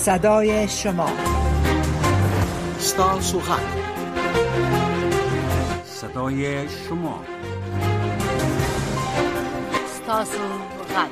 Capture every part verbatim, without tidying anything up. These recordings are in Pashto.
صدای شما، ستاسو غږ، صدای شما، ستاسو غږ.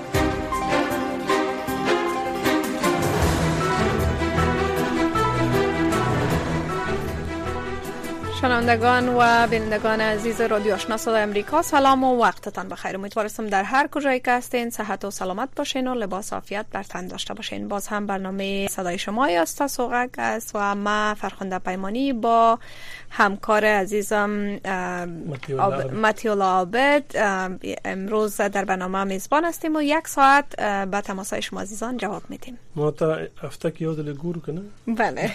شنوندگان و بینندگان عزیز رادیو آشنا صدای امریکا، سلام و وقتتان بخیر. امیدوارم در هر کجایی که هستین صحت و سلامت باشین و لباس عافیت بر تن داشته باشین. باز هم برنامه صدای شما است سوغک است و ما فرخنده پیمانی با همکار عزیزم متیولا عابد امروز در برنامه میزبان هستیم و یک ساعت به تماسهای شما عزیزان جواب میدیم. ما تا هفته کې یو ځل ګورو کنه. بله.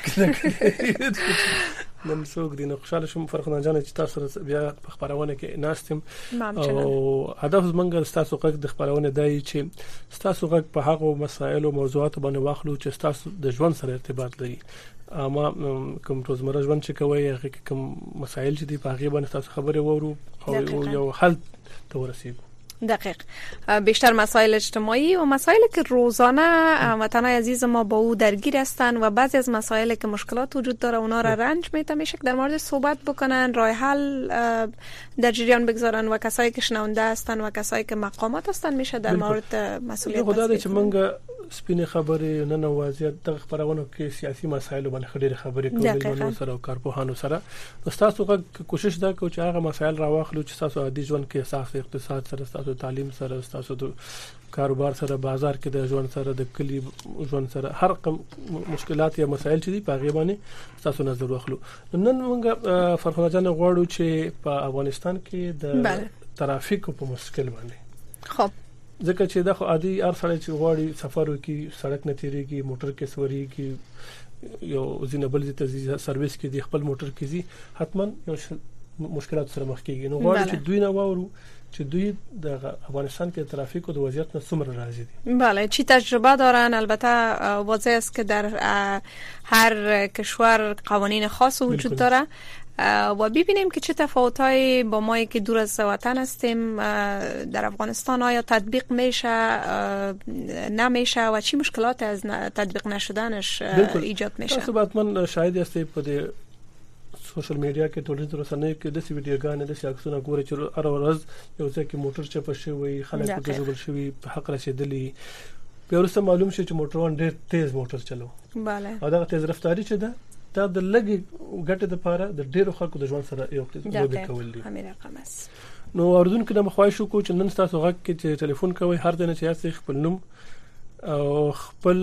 نن څوک دي نو خوشاله شم فرخنده جان چې تاسو سره بیا په خبرونه کې ناستم او هدف زمونږ تاسو غږ د خبرونه دی چې تاسو غږ په هغه مسایل او موضوعات باندې واخلو چې تاسو د ژوند سره ارتباط لري. اما کوم روزمره ژوند چې کوي هغه کوم مسایل چې دی په هغه باندې تاسو خبرې وورو او یو حل ته ورسیږو. دقیق. بیشتر مسائل اجتماعی و مسائلی که روزانه وطنای عزیز ما با او درگیر هستند و بعضی از مسائلی که مشکلات وجود داره اونا را رنج میده، میشه که در مورد صحبت بکنن، راه حل در جریان بگذارن و کسایی که شنونده هستن و کسایی که مقامات هستن میشه در مورد مسئولیت خدای چې موږ سپینې خبرې نه نوازیت د خبرونو کې سیاسي مسایل باندې خډيره خبرې کولې نو سره او کارپوهانو سره تاسو غوښتل کوشش دا کوو چې هغه مسایل راوخلو چې تاسو عادي ژوند کې اساس اقتصاد سره تاسو تعلیم سره تاسو د کاروبار سره بازار کې د ژوند سره د کلی ژوند سره هر قم مشکلات یا مسایل چې دي په هغه باندې تاسو نظر واخلو. نن موږ فرخنده جان غواړو چې په افغانستان کې د ترافیک په مشکل باندې خب ځکه چې دا خو عادي هر سړی چې غواړي سفر وکړي سړک نه تیریږي موټر کې سوريږي یو زینبل دي ته سرویس کې دی خپل موټر کې زی حتما یو مشکلات سره مخ کېږي. نو غواړي چې دوی نه وورو چې دوی د افغانستان کې ترافیک او د وضعیت نه څومره راضي دي. بله، چی تجربه دارن. البته واضح است که در هر کشور قوانین خاص وجود داره و ببینیم که چه تفاوت‌هایی با ما که دور از وطن هستیم در افغانستان آیا تطبیق میشه نمیشه و چی مشکلات از تطبیق نشدنش ایجاد میشه. تاسو حتما شاهد هستید په سوشل میډیا کې ټولنیز رسنۍ کې د سی ویډیوګانې د سیاکسونه ګوري چې هر ورځ یو ځای کې موټر چپ شوی خلک په جوړ شوی په حق رسیدلی په ورسته معلوم شي چې موټروان ډېر تیز موټر چلو. bale او دا تیز رفتاری چې ده دا د لګي ګټه د پاره د ډېرو خلکو د ژوند سره یو څه کول دي. همین رقم است. نو اردن کې د مخواهش کو چې نن تاسو غږ کې چې ټلیفون کوي هر ځای نه چې خپل نوم او خپل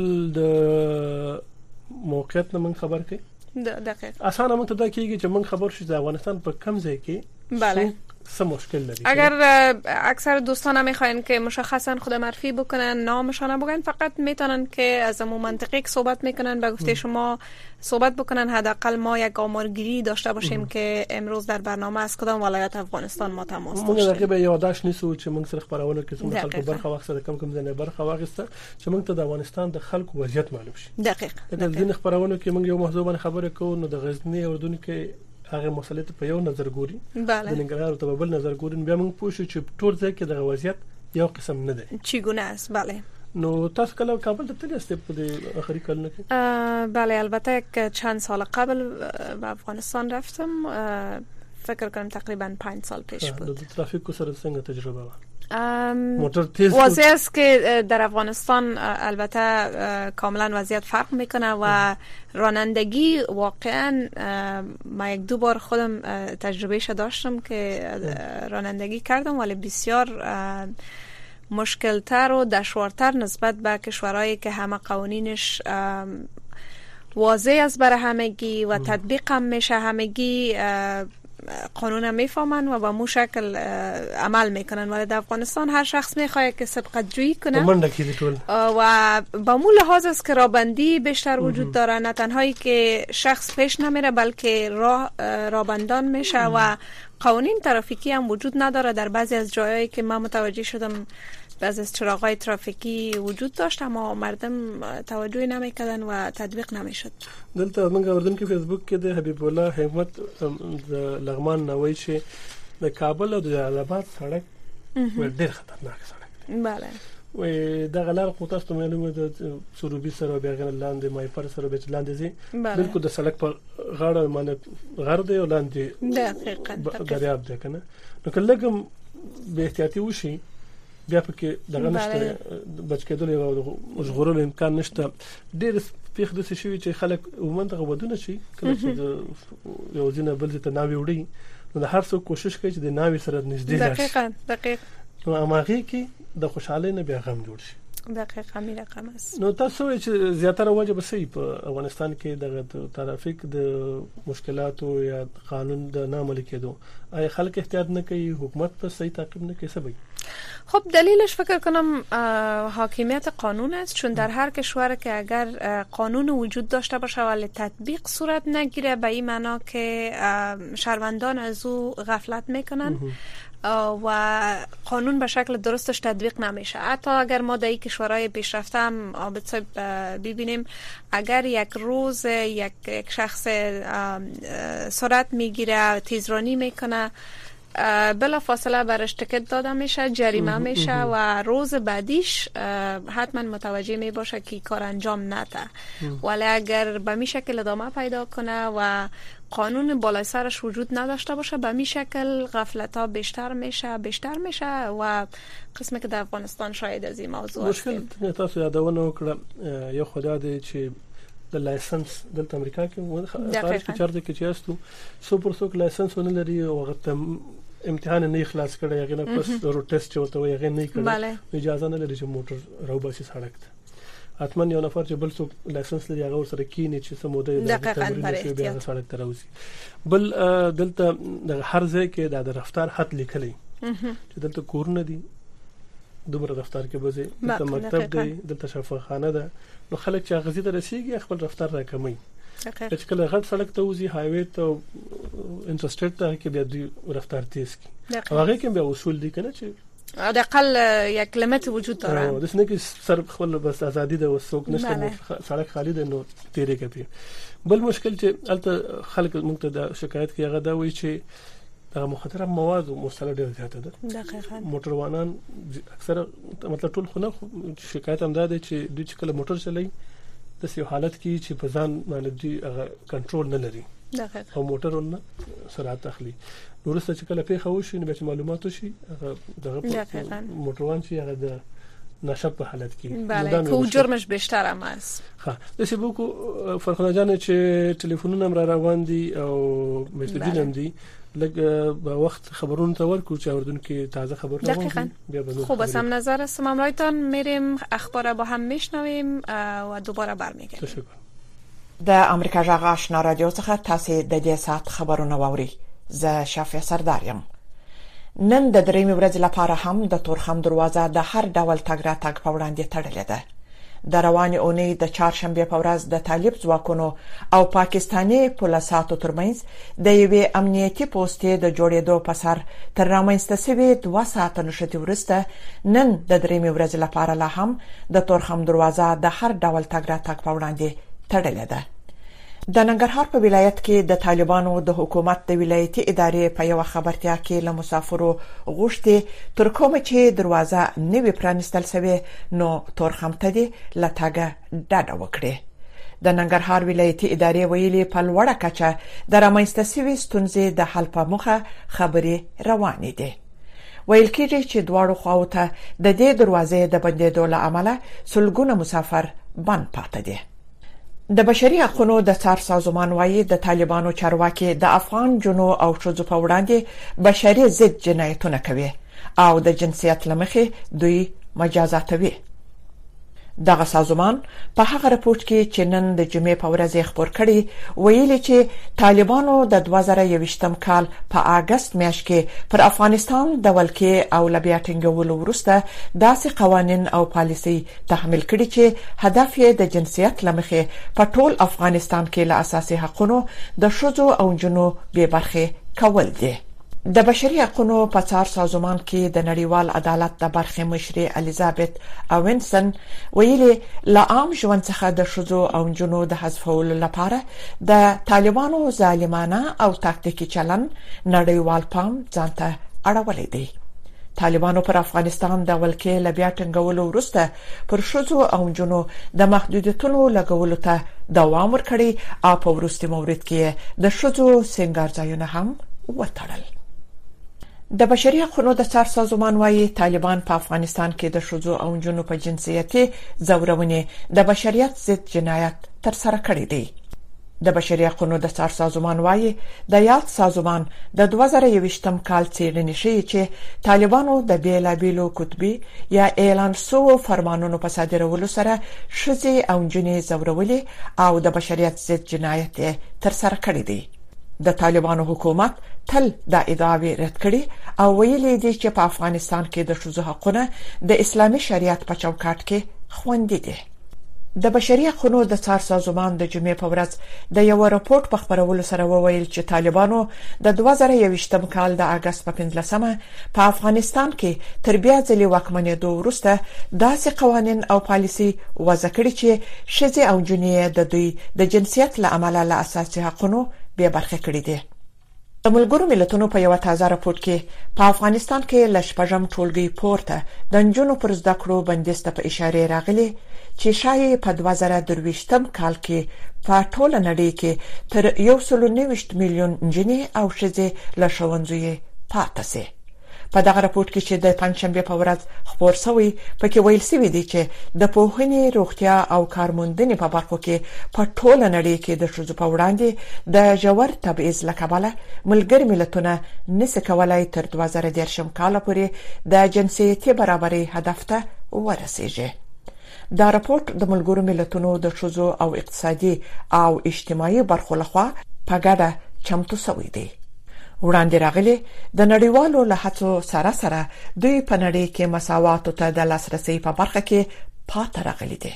د موقعیت نه من خبر کړئ. دقیق. اسانه مونږ ته دا کیږي چې مونږ خبر شو د افغانستان په کم ځای کې بله سه مشکل لري. اگر اکثر دوستان میخواین که مشخصا خود معرفی بکنن نامشان بگن، فقط میتونن که از همون منطقه که صحبت میکنن به گفته شما صحبت بکنن. حداقل ما یک آمارگیری داشته باشیم ام. که امروز در برنامه از کدام ولایت افغانستان ما تماس داشتیم. موږ دغه یاداش نیسو چې موږ سره خبرونه کې څومره خلکو برخه واخیسته کم کم ځنه برخه واخیسته چې موږ ته د افغانستان د خلکو وضعیت معلوم شي. دقیق. د دې خبرونه کې موږ یو موضوع باندې خبرې کوو نو د غزنی اردن کې هغه مسلې ته په یو نظر ګوري د ننګرهار ته په بل نظر ګوري بیا موږ پوه شو چې ټول ځای کې د وضعیت یو قسم نه دی. چگونه است؟ بله. نو تاسو کله کابل ته تللی استید په دې اخري کلونه کې؟ بله، البته یک چند سال قبل به افغانستان رفتم، فکر کنم تقریبا پنج سال پیش بود. د ترافیک سره څنګه تجربه و؟ موتور تیز واضح است که در افغانستان البته کاملا وضعیت فرق میکنه و رانندگی واقعا ما یک دو بار خودم تجربهش داشتم که رانندگی کردم ولی بسیار مشکلتر و دشوارتر نسبت به کشورهایی که همه قوانینش واضح است برای همگی و تطبیق هم میشه، همگی قانون هم میفهمن و با مو شکل عمل میکنن. ولی در افغانستان هر شخص میخواد که سبقت جویی کنه و با مو لحاظ است که رابندی بیشتر وجود داره، نه تنهایی که شخص پیش نمیره بلکه راه رابندان میشه و قوانین ترافیکی هم وجود نداره. در بعضی از جایایی که من متوجه شدم بعضی از چراغ‌های ترافیکی وجود داشت اما مردم توجهی نمیکردن و تطبیق نمیشد. دلته موږ اردن کې فیسبوک کې د حبیب الله حکمت لغمان نووي چې د کابل او د جلال آباد سړک ډېر خطرناک سړک دی. بله. وي د غلار خو تاسو ته معلومه ده سروبي سره بیا غن لاندې مای پر سره به لاندې زی بالکل د سړک په غاړه باندې غر دی او لاندې دقیقاً دریاب ده کنه نو کله کوم به احتیاطي وشي بیا پکې دغه نشته بچ کېدل او ژغورل امکان نشته ډېر پیښ د څه شي چې خلک ومنځه ودونه شي کله چې یو ځینې بل ته ناوي وړي نو د هر څوک کوشش کوي چې د ناوي سره نږدې راشي دقیقاً دقیق نو اماغي کې د خوشحالۍ نه بیا غم جوړ شي دقیقاً می رقم است نو تاسو چې زیاتره وجه به په افغانستان کې د ترافیک د مشکلاتو یا قانون د نامل کېدو آیا خلک احتیاط نه کوي حکومت په صحیح تعقیب نه کوي سبب خب دلیلش فکر کنم حاکمیت قانون است چون در هر کشور که اگر قانون وجود داشته باشه ولی تطبیق صورت نگیره به این معنا که شهروندان از او غفلت میکنن و قانون به شکل درستش تطبیق نمیشه. حتی اگر ما در کشورهای پیشرفته هم عابد صاحب ببینیم اگر یک روز یک, یک شخص سرعت میگیره تیزرانی میکنه بلا فاصله برش تکت داده میشه جریمه میشه و روز بعدیش حتما متوجه می باشه که کار انجام نده ولی اگر به می شکل ادامه پیدا کنه و قانون بالای سرش وجود نداشته باشه به می شکل غفلت ها بیشتر میشه بیشتر میشه و قسمی که در افغانستان شاید از این موضوع هستیم. مشکل تاسو یادونه وکړه یو خدای دې چې د لایسنس د امریکا کې خارج کې چارته کې چاستو سو پر سو لایسنس ونه لري او وخت امتحان نه خلاص کړی هغه نه پس روډ ټیسټ چوته وي هغه نه کړی اجازه نه لري چې موټر راوباسي سړک ته حتما یو نفر چې بل څوک لایسنس لري هغه سره کینی چې سموده د تمرین بیا سړک ته راوځي بل دلته د هر ځای کې د رفتار حد لیکلي چې دلته کورونه دي دومره رفتار کې بځي دلته مکتب دی دلته شفاخانه ده نو خلک چې غزي ته رسیږي خپل رفتار راکمي چې کله غټ سړک ته وځي هایوي ته انټرسټیټ ته کې بیا دی رفتار تیز کی هغه کې بیا اصول دي کنه چې حداقل یک لیمت وجود داره او د سنه کې سر خپل بس ازادي ده وسوک نشته سړک خالی ده نو تیرې کوي بل مشکل چې الته خلک موږ ته د شکایت کې هغه دا وایي چې دا مخاطره مواد او مسله ډېر زیاته ده دقیقاً موټروانان اکثر مطلب ټول خو شکایت هم ده چې دوی چې کله موټر چلایي د سیو حالت کې چې په ځان باندې هغه کنټرول نه لري دقیقاً او موټرونه سرعت اخلي نو رسته چې کله پیښه وشي نو به معلومات شي هغه دغه موټروان چې هغه د نشب په حالت کې بله که جرمش بیشتر هم است ها دسی بوکو فرخنده جان چې ټلیفونونه هم را روان دي او میسجونه هم دي لږ با وقت خبرون ته ورکو چې اوردونکو تازه خبر دقیقاً خوب است هم نظر است ممرایتان میریم اخبار با هم میشنویم و دوباره برمیگردیم تشکر د امریکا جغ آشنا رادیو څخه تاسو د دې سات خبرونه واوري زه شافعه سردارم نن د درېمې ورځې لپاره هم د تورخم دروازه د هر ډول تګ راتګ په وړاندې تړلې ده د روانې اونۍ د چهارشنبه په ورځ د طالب ځواکونو او پاکستاني پولیسو ترمنځ د یوې امنیتي پوسټې د جوړېدو په سر تر رامنځته شوې دوه ساعته نشته ورسته نن د درېمې ورځې لپاره لا هم د تورخم دروازه د هر ډول تګ راتګ په وړاندې تړلې ده د ننګرهار په ولایت کې د طالبانو د حکومت د ولایتي ادارې په یو خبرتیا کې له مسافرو غوښتي تر کومه چې دروازه نوې پرانستل شوی نو تورخم ته دي لټاګه ډاډه وکړي د ننګرهار ولایتي ادارې ویلي په لوړه کچه د رامنځته شوې ستونزې د حل په موخه خبرې روانې دي ویل کېږي چې دواړو خواو ته د دې دروازې د بندېدو له امله سلګونه مسافر بند پاتې دي د بشري حقوقو د څار سازمان وايي د طالبانو چارواکي د افغان جنو او شذو په وړاندې بشري ضد جنایتونه کوي او د جنسیت لمخې دوی مجازاتوي دغه سازمان په هغه راپورټ کې چې نن د جمعې په ورځ خبر کړي ویلي چې طالبانو د دوه زره یوویشتم کال په اگست میاشت کې پر افغانستان د ولکې او لبیا ټینګولو وروسته داسې قوانين او پالیسي تحمیل کړي چې هدف یې د جنسیت لمخې په ټول افغانستان کې له اساسي حقوقو د شذو او جنو به برخه کول دي د بشري حقوقو په څار سازمان کې د نړیوال عدالت د برخې مشري الیزابت اوینسن ویلي لا عام ژوند څخه د شذو او جنو د حذفولو لپاره د طالبانو ظالمانه او تاکتیکي چلن نړیوال پام ځانته اړولې دی طالبانو پر افغانستان د ولکې لبیا ټنګولو وروسته پر شذو او جنو د محدودیتونو لګولو ته دوام ورکړي او په وروستي مورید کې د شذو سنگار ځایونه هم وټړل. د بشري حقوقو د څار سازمان وايي طالبان په افغانستان کې د شذو او جنو په جنسیتي زورونې د بشریت ضد جنایت تر سره کړی دی. د بشري حقوقو د څار سازمان وايي د یاد سازمان د دوه زره یوویشتم کال څېړنې ښیي چې طالبانو د بیلابیلو کتبي یا اعلان شوو فرمانونو په صادرولو سره ښځې او نجونې زورولې او د بشریت ضد جنایت تر سره کړی دی. د طالبانو حکومت تل دا ادعاوې رد کړي او ویلي دي چې په افغانستان کې د ښځو حقونه د اسلامي شریعت په چوکاټ کې خوندي دي. د بشري حقوقو د څار سازمان د جمعې په ورځ د یو راپورټ په خبرولو سره وویل چې طالبانو د دوه زره یوویشتم کال د اگست په پنځلسمه په افغانستان کې تر بیا ځلې واکمنېدو وروسته داسې قوانین او پالیسي وضع کړي چې ښځې او نجونې د دوی د جنسیت له امله له اساسي حقوقو بې برخې کړي دي. د ملګرو ملتونو په یو تازه راپورټ کې په افغانستان کې ل شپږم ټولګي پورته د نجونو پر زده کړو بندیز ته په اشاره راغلي چې شایي په دوه زره درویشتم کال کې په ټوله نړۍ کې تر یو سل او نهه میلیون نجونې او ښځې له ښوونځیو پاتې شي. په دغه راپورټ کې چې د پنځشنبه په ورځ خبر شوی پکې ویل شوی دی چې د پوهنې، روغتیا او کارموندنې په برخو کې په ټوله نړۍ کې د ښځو په وړاندې د ژور تبعیض له کبله ملګري ملتونه نشي کولای تر دوه زره دېرشم کال پورې د جنسیتي برابرۍ هدف ته ورسیږي. دا راپورټ د ملګرو ملتونو د ښځو او اقتصادي او اجتماعي برخو لخوا په ګډه چمتو شوی دی. وړاندې راغلي د نړیوالو له هڅو سره سره دوی په نړۍ کې مساوات ته د لاسرسي په برخه کې پاتې راغلي دي.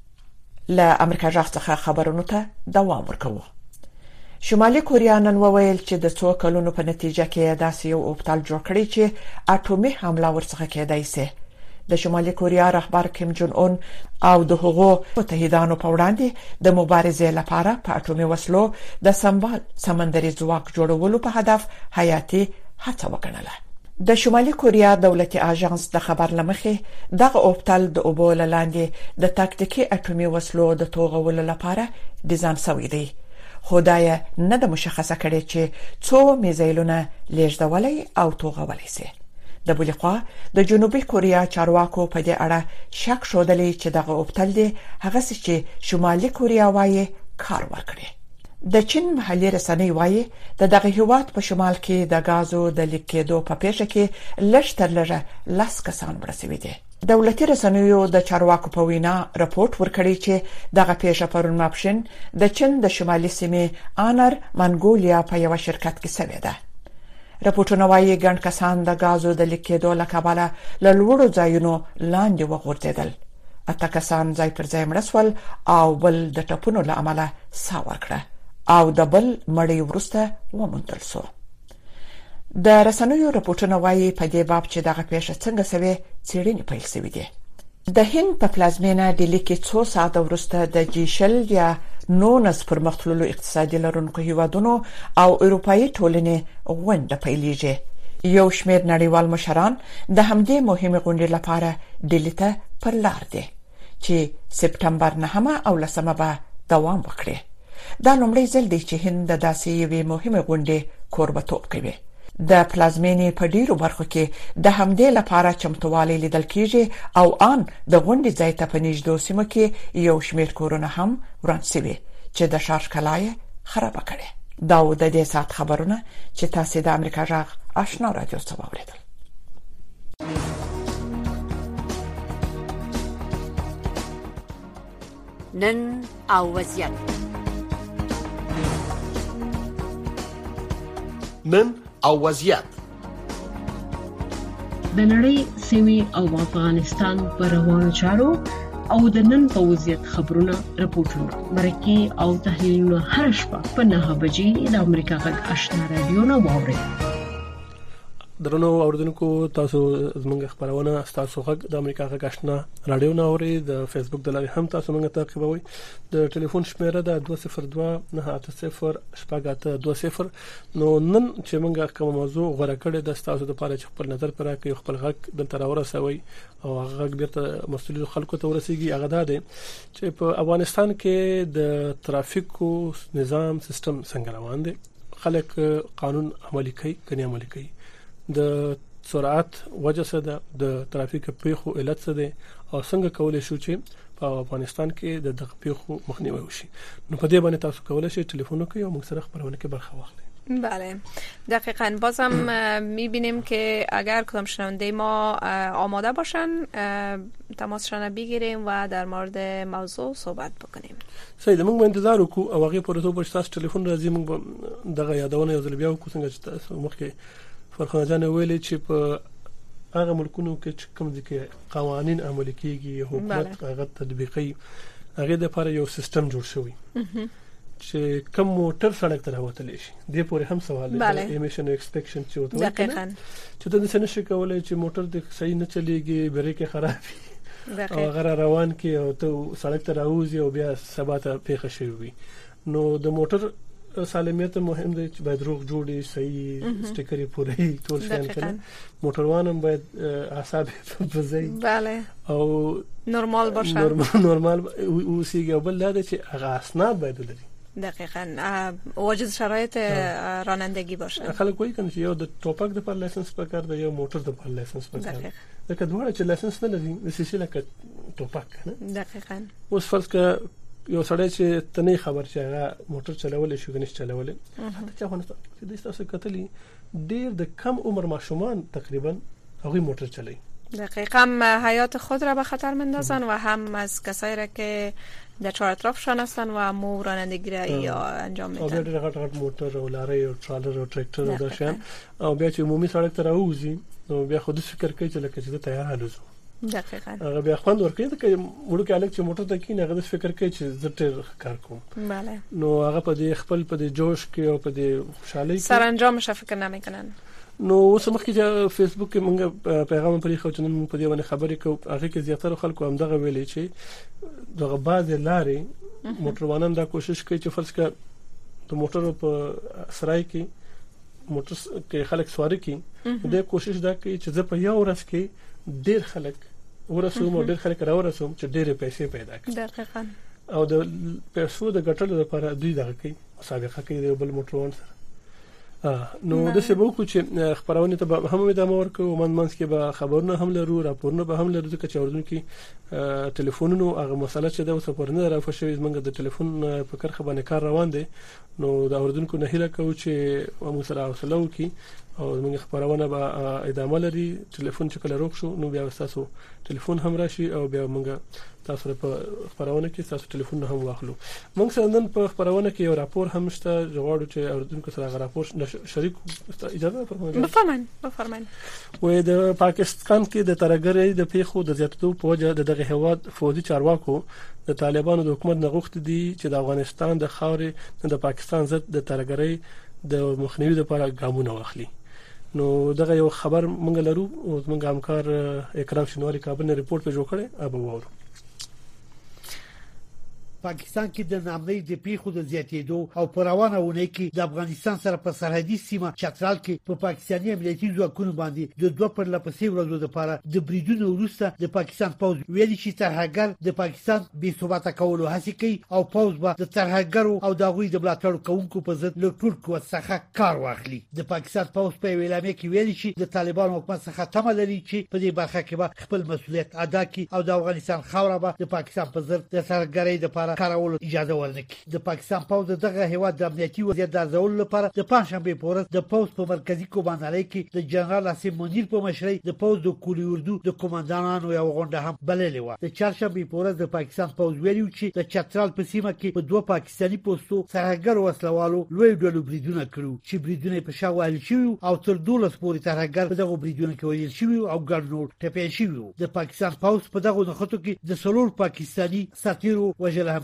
له امریکا ځخ څخه خبرونو ته دوام ورکوي. شمالي کوریا نن وویل چې د څو کلونو په نتیجه کې داسې یو اوبتال جوړ کړی چې اټومي حمله ورڅخه کېدای شي. د شمالي کوریا رهبر کیم جون اون او د هغو متحدانو په وړاندې د مبارزې لپاره په اټومي وسلو د سمبال سمندري ځواک جوړولو په هدف حیاتي هڅه وکړه. د شمالي کوریا دولتي اژانس د خبر لمخې دغه اوبتل د اوبو لاندې د تاکتیکي اټومي وسلو د توغولو لپاره ډیزاین شوی دی. خدای نه د مشخصه کړي چې څو میزایلونه لیږدولای او توغولای شي. د بل خوا د جنوبي کوریا چارواکو په دې اړه شک شودلی چې دغه اوبتل دی هغه چې شمالي کوریا وايي کار ورکړي. د چین محلي رسنۍ وايي د دغه هیواد په شمال کې د غازو د لیکېدو په پیښه کې لږ تر لږه لاس کسان ورسېدي دي. دولتي رسنیو د چارواکو په وینا راپورټ ورکړی چې دغه پیښه پرون ماپښین د چین د شمالي سیمې آنر منګولیا په یو شرکت کې شوې ده. راپورټونه وايي ګڼ کسان د غازو د لیکېدو له کبله له لوړو ځایونو لاندې وغورځېدل. اته کسان ځای پر ځای مړه شول او بل د ټپونو له امله ساه ورکړه او د بل مړی وروسته وموندل شو. د رسنیو راپورټونه وايي په دې باب چې دغه پیښه څنګه شوې څېړنې پیل شوې دي. د هند په پلازمینه ډیلي کې څو ساعته وروسته د جی شل یا نونس پرمختللو اقتصادي لرونکو هیوادونو او اروپאי ټولنې غونډه پیلېږي. یو شمېر نړیوال مشران د همدې مهمه غونډې لپاره ډیلي ته پر لار دي چې سپټمبر نهمه او لسمه به دوام وکړي. دا لومړی ځل دی چې هند د داسې یوې مهمه غونډې کوربه‌توب کوي. د پلازمینې په ډیرو برخو کې د همدې لپاره چمتووالی لیدل کیږي او ان د غونډې ځای ته په نږدې سیمو کې یو شمېر کورونه هم وران شوي چې د ښار ښکلا یې خرابه کړې. دا و د دې ساعت خبرونه چې تاسو د امریکا غږ آشنا رادیو څخه واوریدل. نن او وضعیت نن او وضعیت د نړۍ سیمې او افغانستان پر روانو چارو او د نن په وضعیت خبرونه راپورټونه مرکه او تحلیلونه هر شپه په نهه بجې د امریکا غږ آشنا رادیو نه واوري. درنو اوردونکو تاسو زموږ خبرونه تاسو غږ د امریکا غږ آشنا رادیو ناوري د فیسبوک د لارې هم تاسو موږ تعقیبوي د ټلیفون شمیره د دوه صفر دوه نه اته صفر شپږ اته دوه صفر نو نن چې موږ کوم موضوع غوړه کړې د تاسو لپاره چې خپل نظر پر راکړي خپل غږ د تراوره سوي او غږ بیرته مسؤلیت خلکو ته ورسیږي هغه دا دی چې په افغانستان کې د ترافیکو نظام سیستم څنګه روان دی خلک قانون عملي کوي کني عملي کوي د سرعت وجه څه ده د ترافیک پیښو علت څه ده او څنګه کولای شو چې په افغانستان کې د دغه پیښو مخنیوي وشي نو په دې باندې تاسو کولای شئ ټلیفون وکړئ او موږ سره خبرونه کې برخه واخلئ. بله دقیقاً بازم میبینیم که اگر کدام شنونده ما آماده باشن تماسشان بگیریم و در مورد موضوع صحبت بکنیم. سید موږ انتظار وکړو او هغه پرته به تاسو ټلیفون راځي موږ دغه یادونه یو ځل بیا وکړو څنګه چې تاسو مخکې فرخانه جان ویلي چې په هغه ملکونو کې کوم ځکه قوانين عملي کیږي حکومت هغه تطبیقي هغه د لپاره یو سیستم جوړ شوی چې کوم موټر سړک ته راوتلی شي د پورې هم سوال دی ایمیشن ایکسپیکشن چې وته دقیقاً چې ته د نشي کولای چې موټر د صحیح نه چلیږي بریک خراب او غیر روان کې او ته سړک ته راوځي او بیا سبا ته پیښه شي نو د موټر سالمیت مهم دی چې باید روغ جوړي صحیح سټیکرې پورې ټول شان کړي موټروان هم باید اعصاب په ځای بله او نورمال باشه نورمال اوسېږي او بل دا چې هغه اسناد باید ولري دقیقاً واجد شرایط رانندگی باشه. خلک وایي کنه چې یو د ټوپک د پر لایسنس پکار دی یو موټر د پر لایسنس پکار دی لکه دوه چې لایسنس نه لري د سیسي لکه ټوپک نه دقیقاً اوس فرض ک یو سړی چې تنه خبر چې هغه موټر چلول شي غنښ چلول حتی چې افغانستان چې د تاسو کتلی ډیر د کم عمر ماشومان تقریبا هغه موټر چلای دقیقاً حیات خود را به خطر میندازن و هم از کسایی را که در چهار اطرافشان هستن و مو رانندگی را یا انجام میدن. او بیا ډېر غټ غټ موټر او لارې او ټرالر او ټریکټر او داشان او بیا چې عمومي سړک ته راوځي نو بیا خود فکر کوي چې لکه چې تیار هلوزو دقیقاً هغه بیا خوند ورکوي چې وړو کې الګ چې موټر ته کینې هغه فکر کوي چې زه ډېر کار کوم بله نو هغه په دې خپل په دې جوش کې او په دې خوشحالي کې سرانجامش فکر نمیکنن. نو اوس مخکې چې فیسبوک کې موږ پیغام پرې خو چې نن په دې باندې خبرې کوو هغه کې زیاتره خلکو هم دغه ویلي چې دغه باز لارې موټروانان دا کوشش کوي چې فرض کړه د موټر په سرای کې موټر کې خلک سواری کوي دا کوشش دا کوي چې زه په یو ورځ کې ډېر خلک ورسوم او ډېر خلک راورسوم چې ډېر پیسې پیدا کړي دقیقاً او د پیسو د ګټلو لپاره دوی دغه کوي مسابقه کوي د بل موټروان سره نو د سبو کو چې خبرونه ته هم د امر کو من منځ کې به خبرونه هم لرو راپورونه به هم لرو چې اوردون کې ټلیفونونو هغه مسله چې د وسپورنه رافښوي زمونږ د ټلیفون په کرخه باندې کار روان دي نو د اوردونکو نه هیله کوو چې موږ سره حوصله وکړي او موږ خبرونه به ادامه لري ټلیفون چې کله روښ شو نو بیا تاسو ټلیفون هم راشي او بیا موږ تاسو په خبرونه کې تاسو ټلیفون هم واخلو. موږ سره نن په خبرونه کې یو راپور هم شته غواړو چې اوردونکو سره غو راپور شریک اجازه فرمایئ. بفرمایئ بفرمایئ. وې د پاکستان کې د ترګرې د پیښو د زیاتېدو په وجه د دغه هواد فوجي چارواکو د طالبانو د حکومت نغښت دي چې د افغانستان د خاورې د پاکستان ضد د ترګرې د مخنیوي لپاره ګامونه واخلي. نو دغه یو خبر مونږ لرو او زموږ همکار اکرام شینواری کابل نه ریپورت په جوړ کړي ابو وورو. پاکستان کې د نامنۍ د پیښو د زیاتېدو او پروانه ونه کې د افغانستان سره په سرحدي سیمه چترال کې په پاکستاني امنیتي ځواکونو باندې د دوه پر لپسې ورځو لپاره د بریدونو وروسته د پاکستان پوځ ویلي چې ترهګر د پاکستان بې ثباته کولو هڅه کوي او پوځ به د ترهګرو او دغوی د ملاتړ کوونکو په ضد له ټول قوت څخه کار واخلي. د پاکستان پوځ په اعلامیه کې ویلي چې د طالبانو حکومت څخه تمه لري چې په دې برخه کې به خپل مسؤلیت ادا کړي او د افغانستان خاوره به د پاکستان په ضد د ترهګرۍ لپاره کارولو اجازه ورنکړي. د پاکستان پوځ دغه هیواد د امنیتي وضعیت د ارزولو لپاره د پنځشنبه په ورځ د پوځ په مرکزی کمانډالۍ کې د جنرال عاصم منیر په مشرۍ د پوځ د کولي اردو د کمانډانانو یو غونډه هم بللې و. د چهارشنبه په ورځ د پاکستان پوځ ویلي چې د چترال په سیمه کې په دوه پاکستاني پوسټو ترهګر وسلوالو لوی ډول بریدونه کړو چې بریدونه په شا وهل شوي او تر دولس پورې ترهګر په دغه بریدونه کې ویل شوي او ګڼ نور ټپي شوي. د پاکستان پوځ په دغه نخښتو کې د څلور پاکستاني سرتیرو وژل هم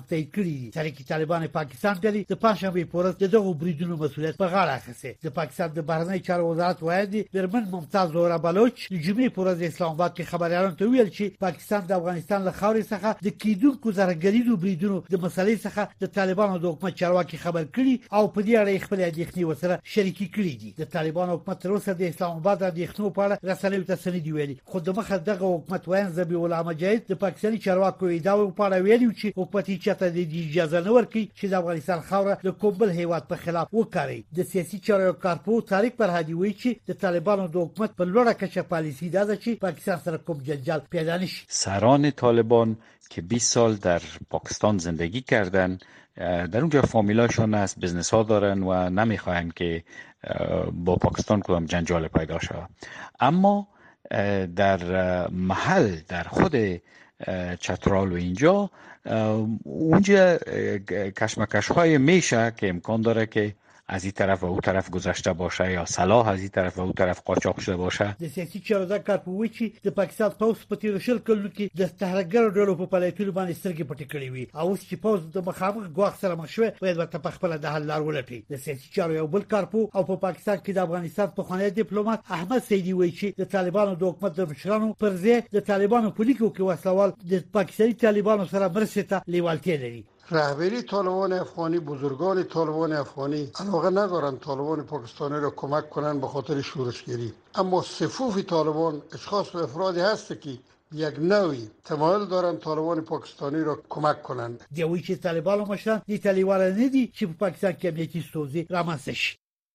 هم تایید کړی دي. تحریک طالبان پاکستان ډلې د پنځشنبه په ورځ دغه بریدونو مسؤلیت په غاړه اخیسته. د پاکستان د بهرنی چارو وزارت وایي برمن ممتاز زهرا بلوچ د جمعې په ورځ اسلام آباد کې خبريالانو ته ویل چې پاکستان د افغانستان له خاورې څخه د کیدونکو زرګریدو بریدونو د مسلې څخه د طالبانو د حکومت چارواکي خبر کړي او په دې اړه خپل اندېښنې ورسره شریکې کړې دي. د طالبانو حکومت تر اوسه د اسلام آباد د اندېښنو په اړه رسنیو ته څه نه دی ویلي، خو د مخه دغه حکومت وایي ذبیح الله مجاهد د پاکستاني چارواکو ادعاو په اړه ویلي چې حکومت یې چاته د اجازه نه ورکړي چې د افغانستان خاوره د کوم بل هیواد په خلاف وکړي. د سیاسي چارو کارپو طارق فرهادي وایي چې د طالبانو د حکومت په لوړه کچه پالیسی ده چې پاکستان سره کوم جنجال پیدا نشي. سران طالبان که بیست سال در پاکستان زندگی کردن، در اونجا فامیلاشون هست، بزنس ها دارن و نمیخواین که با پاکستان کدام جنجال پیدا شود. اما در محل در خود چترال و اینجا اونجا کشمکش های میشه که امکان داره که از این طرف و اون طرف گذشته باشه یا سلاح از این طرف و اون طرف قاچاق شده باشه. د سیاسي چارو د کارپوي چې د پاکستان پوز په تیر شل کلونو کې د تهرګرو ډلو په فعالیتونو باندې سترګې پټې کړې وي او اوس چې پوز د مخامخ ګواښ سره مخ شوی باید ورته په خپل د حل لار ولټي. د سیاسي چارو یو بل کارپو او په پاکستان کې د افغانستان پخوانی ډیپلوماټ احمد سیدی وایي چې د طالبانو د حکومت د مشرانو پر ځای د طالبانو په لیکو کې وسلوال د پاکستاني طالبانو سره مرسته ته لیوالتیا لري. رهبری طالبان افغانی، بزرگان طالبان افغانی علاقه ندارن طالبان پاکستانی را کمک کنن به خاطر شورشگری، اما صفوف طالبان اشخاص و افرادی هست که یک نوعی تمایل دارن طالبان پاکستانی را کمک کنند. دیوی چې طالبانو مشران دي طالبان نه دي چې په پاکستان کې امنیتي ستونزې رامنځته شي.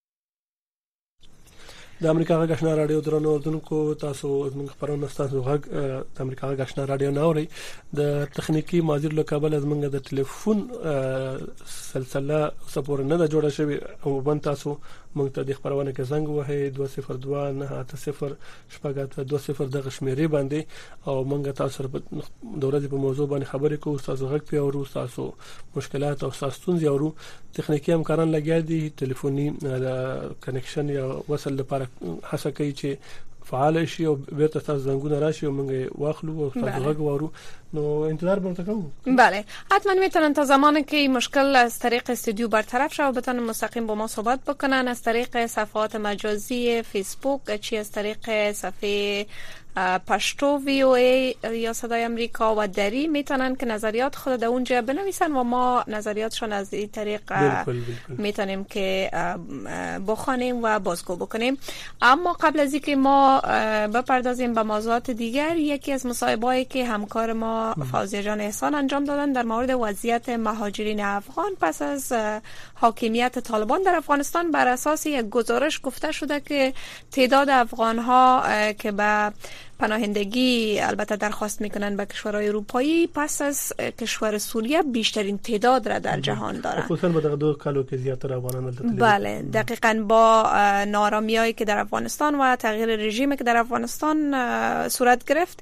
د امریکا غږ آشنا رادیو درنو اوردونکو، تاسو زموږ خبرونه تاسو غږ د امریکا غږ آشنا رادیو ناوړي. د تخنیکی ماجر له کابل زموږ د ټلیفون سلسله سپور نه د جوړه شوی او بن تاسو موږ ته د خبرونه کې زنګ وهي دوه صفر دوه نه اته صفر شپږ دوه صفر دغه شمیرې باندې او موږ تاسو په دورې په موضوع باندې خبرې کوو. تاسو غږ په اورو، تاسو مشکلات او تاسو ستونزې اورو. تخنیکی همکاران لګیا دي ټلیفوني کنکشن یا وصل لپاره هڅه کوي چې فعال شي او بیرته تاسو زنګونه راشي او موږ واخلو او تاسو غږ وورو. نو انتظار به وکړو. بله، حتما میتونن تا زمانی که این مشکل از طریق استودیو برطرف شد بتونن مستقیم با ما صحبت بکنن از طریق صفحات مجازی فیسبوک، چی از طریق صفحه پشتو وی او ای یا صدای امریکا و دری میتونن که نظریات خود در اونجا بنویسن و ما نظریاتشون از این طریق میتونیم که بخوانیم و بازگو بکنیم. اما قبل از اینکه ما بپردازیم به موضوعات دیگر، یکی از مصاحبه‌ای که همکار ما فوزیه جان احسان انجام دادن در مورد وضعیت مهاجرین افغان پس از حاکمیت طالبان در افغانستان، بر اساس یک گزارش گفته شده که تعداد افغان‌ها که به پناهندگی البته درخواست میکنن به کشورهای اروپایی پس از کشور سوریه بیشترین تعداد را در جهان دارن. خصوصا با دو کالو که زیاتر افغانان بله، دقیقاً با نارامیایی که در افغانستان و تغییر رژیمی که در افغانستان صورت گرفت،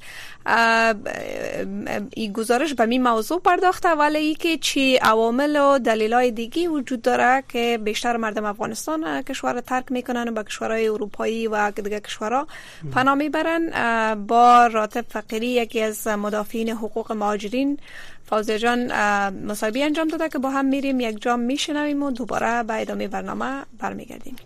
این گزارش به این موضوع پرداخته، ولی ای که چی عوامل و دلایل دیگه وجود داره که بیشتر مردم افغانستان کشور ترک میکنن و به کشورهای اروپایی و دیگه کشورها پناه میبرن. با راتب فقیری، یکی از مدافعین حقوق مهاجرین، فوزیه جان مصاحبه انجام داده که با هم میریم یک جا میشنویم و دوباره به ادامه برنامه برمیگردیم.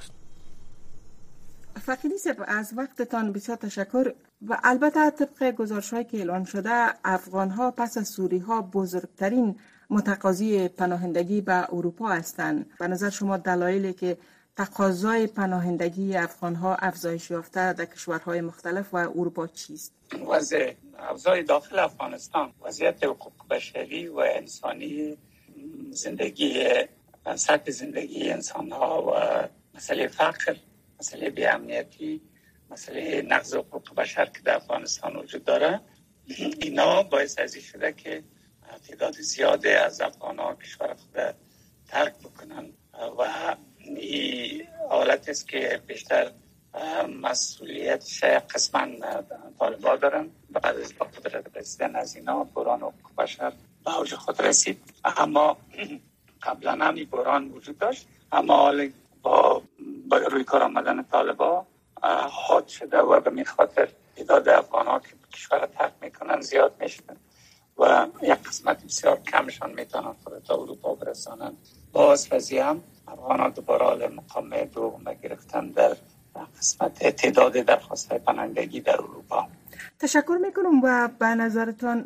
فقیری صاحب، از وقتتان بسیار تشکر. و البته طبق گزارش‌هایی که اعلان شده، افغان‌ها پس از سوری‌ها بزرگترین متقاضی پناهندگی به اروپا هستند. به نظر شما دلایلی که تقاضای پناهندگی افغان‌ها افزایش یافته در کشورهای مختلف و اروپا چیست؟ وضع اوضاع داخل افغانستان، وضعیت حقوق بشری و انسانی، زندگی، سطح زندگی انسان‌ها و مسئله فقر، مسئله بی‌امنیتی، مسئله نقض حقوق بشر که در افغانستان وجود داره، اینا باعث از این شده که تعداد زیادی از افغان‌ها کشور خود ترک بکنن و این حالت است که بیشتر مسئولیتش قسما طالبان دارن. بعد از با قدرت رسیدن از اینا بحران حقوق بشر به اوج خود رسید، اما قبلا هم این بحران وجود داشت، اما حالا با, با روی کار آمدن طالبان حاد شده و به این خاطر تعداد افغان‌ها که کشور ترک میکنن زیاد میشدن و یک قسمت بسیار کمشان میتونن خود تا اروپا برسانند. باز وضعیه هم افغانان دوباره حال مقام دوم گرفتن در قسمت تعداد درخواست پناهندگی در اروپا. تشکر میکنم. و به نظرتان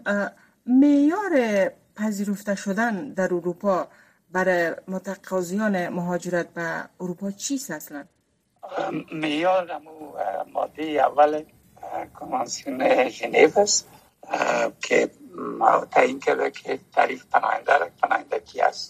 معیار پذیرفته شدن در اروپا برای متقاضیان مهاجرت به اروپا چیست اصلا؟ معیار همون ماده اول کنوانسیون ژنو است که تعیین کرده که تعریف پناهنده را پناهنده کی است.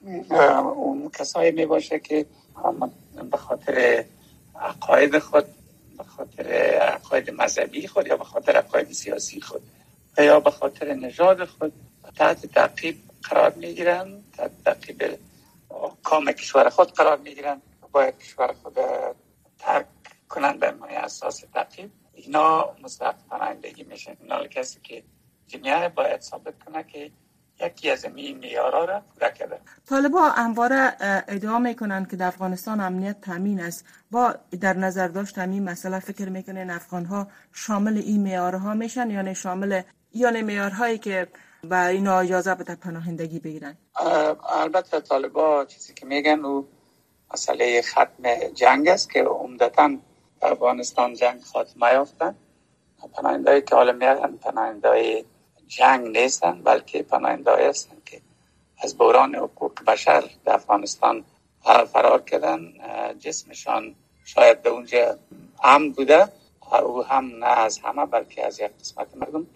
اون کسایی می باشه که به خاطر عقاید خود، به خاطر عقاید مذهبی خود یا به خاطر عقاید سیاسی خود یا به خاطر نژاد خود تحت تعقیب قرار میگیرن، تحت تعقیب کام کشور خود قرار میگیرن، باید کشور خود ترک کنن به اساس تعقیب. اینا مستحق پناهندگی میشن. اینا کسی که جمعیت باید ثابت کنه که یکی از این معیارها را پورا کرده. طالبان همواره ادعا میکنن که در افغانستان امنیت تامین است. با در نظر داشت همین مسئله فکر میکنن افغانها شامل این معیارها میشن یا نه شامل یا نه معیارهایی که با اینا اجازه بده پناهندگی بگیرن؟ البته طالبان چیزی که میگن او مسئله ختم جنگ است که عمدتاً در افغانستان جنگ خاتمه یافتن. پناهندهایی که حالا میگن پناهندهایی جنگ نیستن بلکه پناهندهایی هستن که از بحران حقوق بشر در افغانستان فرار کردن. جسمشان شاید به اونجا امن بوده، او هم نه از همه بلکه از یک قسمت مردم،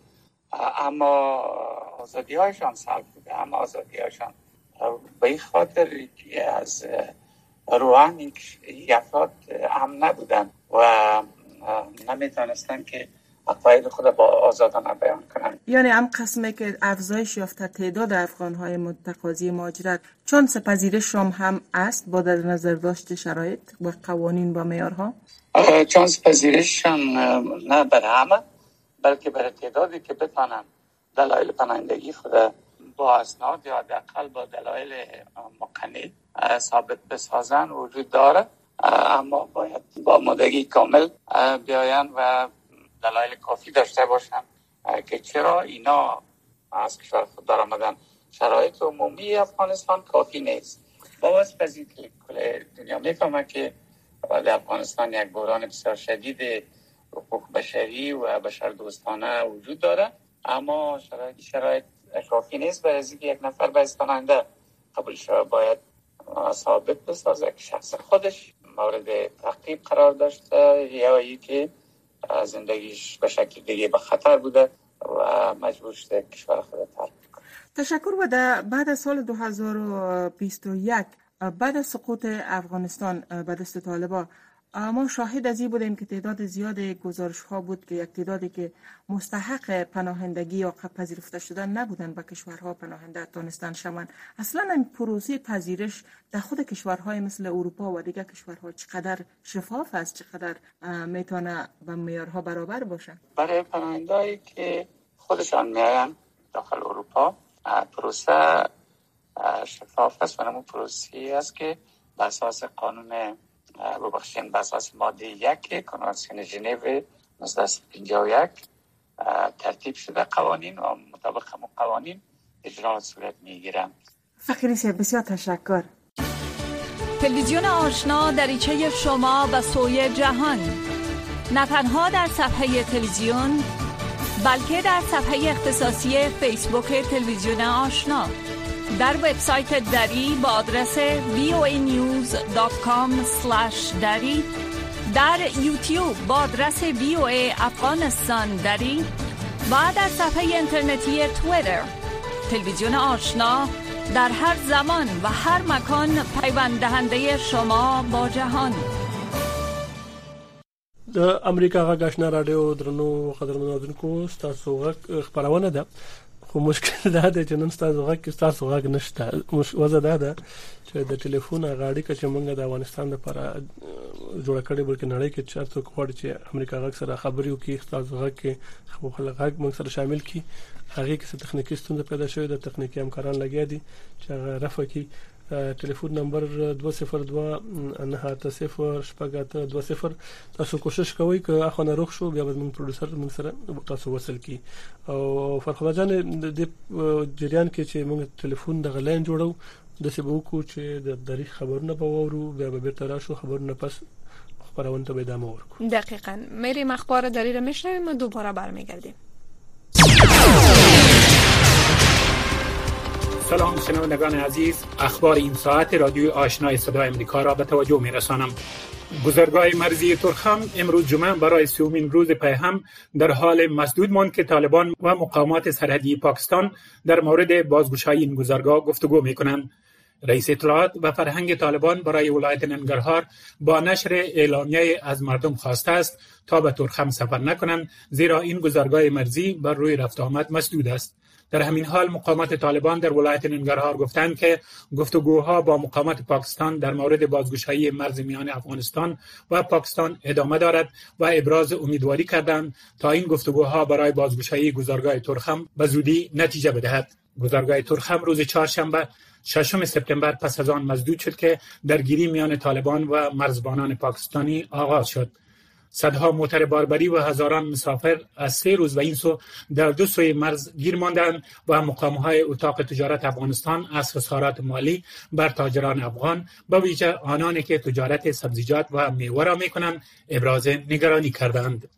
اما آزادی هایشان سلب بوده. اما آزادی هایشان به این خاطر از روحان این افراد امن نبودن و نمیتونستن که عقاید خود با آزادانه بیان کنن. یعنی هم قسمه که افزایش یافته تعداد افغان‌های متقاضی مهاجرت چون پذیرش هم هم است با در نظر داشت شرایط و قوانین و معیارها؟ چون پذیرششان نه بر همه بلکه بر تعدادی که بتونن دلایل پناهندگی خود با اسناد یا حداقل با دلایل مقنع ثابت بسازن وجود داره، اما باید با آمادگی کامل بیاین و دلایل کافی داشته باشن که چرا اینا از کشور خود در آمدن. شرایط عمومی افغانستان کافی نیست. باز پذیر کل دنیا میفهمه که در افغانستان یک بحران بسیار شدید حقوق بشری و بشر دوستانه وجود داره، اما شرایط شرایط کافی نیست برای اینکه یک نفر به پناهنده قبول شود. باید ثابت بسازه که شخص خودش مورد تعقیب قرار داشته یا اینکه زندگیش به شکل دیگه به خطر بوده و مجبور شده کشور خود ترک کنه. تشکر. و بعد از سال دو هزار و بیست و یک بعد از سقوط افغانستان به دست طالبان ما شاهد از این بودیم که تعداد زیاد گزارش ها بود که یک تعدادی که مستحق پناهندگی یا پذیرفته شدن نبودن به کشورها پناهنده تونستن شوند. اصلا این پروسه پذیرش در خود کشورهای مثل اروپا و دیگر کشورها چقدر شفاف است، چقدر میتونه با معیارها برابر باشه؟ برای پناهندهایی که خودشان میاین داخل اروپا پروسه شفاف است و همون پروسه است که بر اساس قانون ببخشید بر اساس ماده یک کنوانسیون ژنو نوزده پنجاه و یک ترتیب شده قوانین و مطابق همون قوانین اجرا صورت میگیرند. فخری صاحب بسیار تشکر. تلویزیون آشنا دریچه شما به سوی جهان، نه تنها در صفحه تلویزیون بلکه در صفحه اختصاصی فیسبوک تلویزیون آشنا، در وبسایت دری با آدرس وی او ای نیوز دات کام اسلش دری، در یوتیوب با آدرس وی او ای افغانستان دری و در صفحه اینترنتی توییتر. تلویزیون آشنا در هر زمان و هر مکان پیوند دهنده شما با جهان. د امریکا غږ آشنا رادیو درنو قدرمنو اوریدونکو تاسو غږ خبرونه ده، خو مشکل دا ده چې نن تاسو غږ کې تاسو غږ نشته. وجه دا ده چې د ټلیفون غاړي کې چې موږ د افغانستان لپاره جوړ کړی بلکې نړۍ کې چارته کوړ چې امریکا غږ سره خبرې وکړي تاسو غږ کې خو خلک غږ موږ سره شامل کړي. هغه کې څه تخنیکی ستونزه پیدا شوې ده، تخنیکی همکاران لګیا دي چې هغه رفع کړي ټلیفون نمبر دو صفر دو نه صفر شپږ دو صفر. تاسو کوشش کوئ چې اخونه روغ شو بیا موږ پروډوسر موږ سره تاسو وصل کی. او فرخدا جان د جریان کې چې موږ ټلیفون د غلین جوړو د سبو کو چې د تاریخ خبرونه به وورو بیا به بیرته راشو خبرونه پس خبرونه به ادامه ورکو. دقیقاً میریم اخبار دری رو میشنویم و دوباره برمیگردیم. سلام شنوندگان عزیز، اخبار این ساعت رادیو آشنای صدای امریکا را به توجه میرسانم. گذرگاه مرزی ترخم امروز جمعه برای سومین روز پی هم در حال مسدود ماند که طالبان و مقامات سرحدی پاکستان در مورد بازگشایی این گذرگاه گفتگو میکنند. رئیس اطلاعات و فرهنگ طالبان برای ولایت ننگرهار با نشر اعلامیه از مردم خواسته است تا به ترخم سفر نکنند، زیرا این گذرگاه مرزی بر روی رفت آمد مسدود است. در همین حال مقامات طالبان در ولایت ننگرهار گفتند که گفتگوها با مقامات پاکستان در مورد بازگشایی مرز میان افغانستان و پاکستان ادامه دارد و ابراز امیدواری کردند تا این گفتگوها برای بازگشایی گذرگاه ترخم به زودی نتیجه بدهد. گذرگاه ترخم روز چهارشنبه ششم سپتامبر پس از آن مسدود شد که درگیری میان طالبان و مرزبانان پاکستانی آغاز شد. صدها موتر باربری و هزاران مسافر از سه روز و این سو در دو سوی مرز گیر ماندند و مقامهای اتاق تجارت افغانستان از خسارات مالی بر تاجران افغان به ویژه آنانی که تجارت سبزیجات و میوه را میکنند ابراز نگرانی کردند.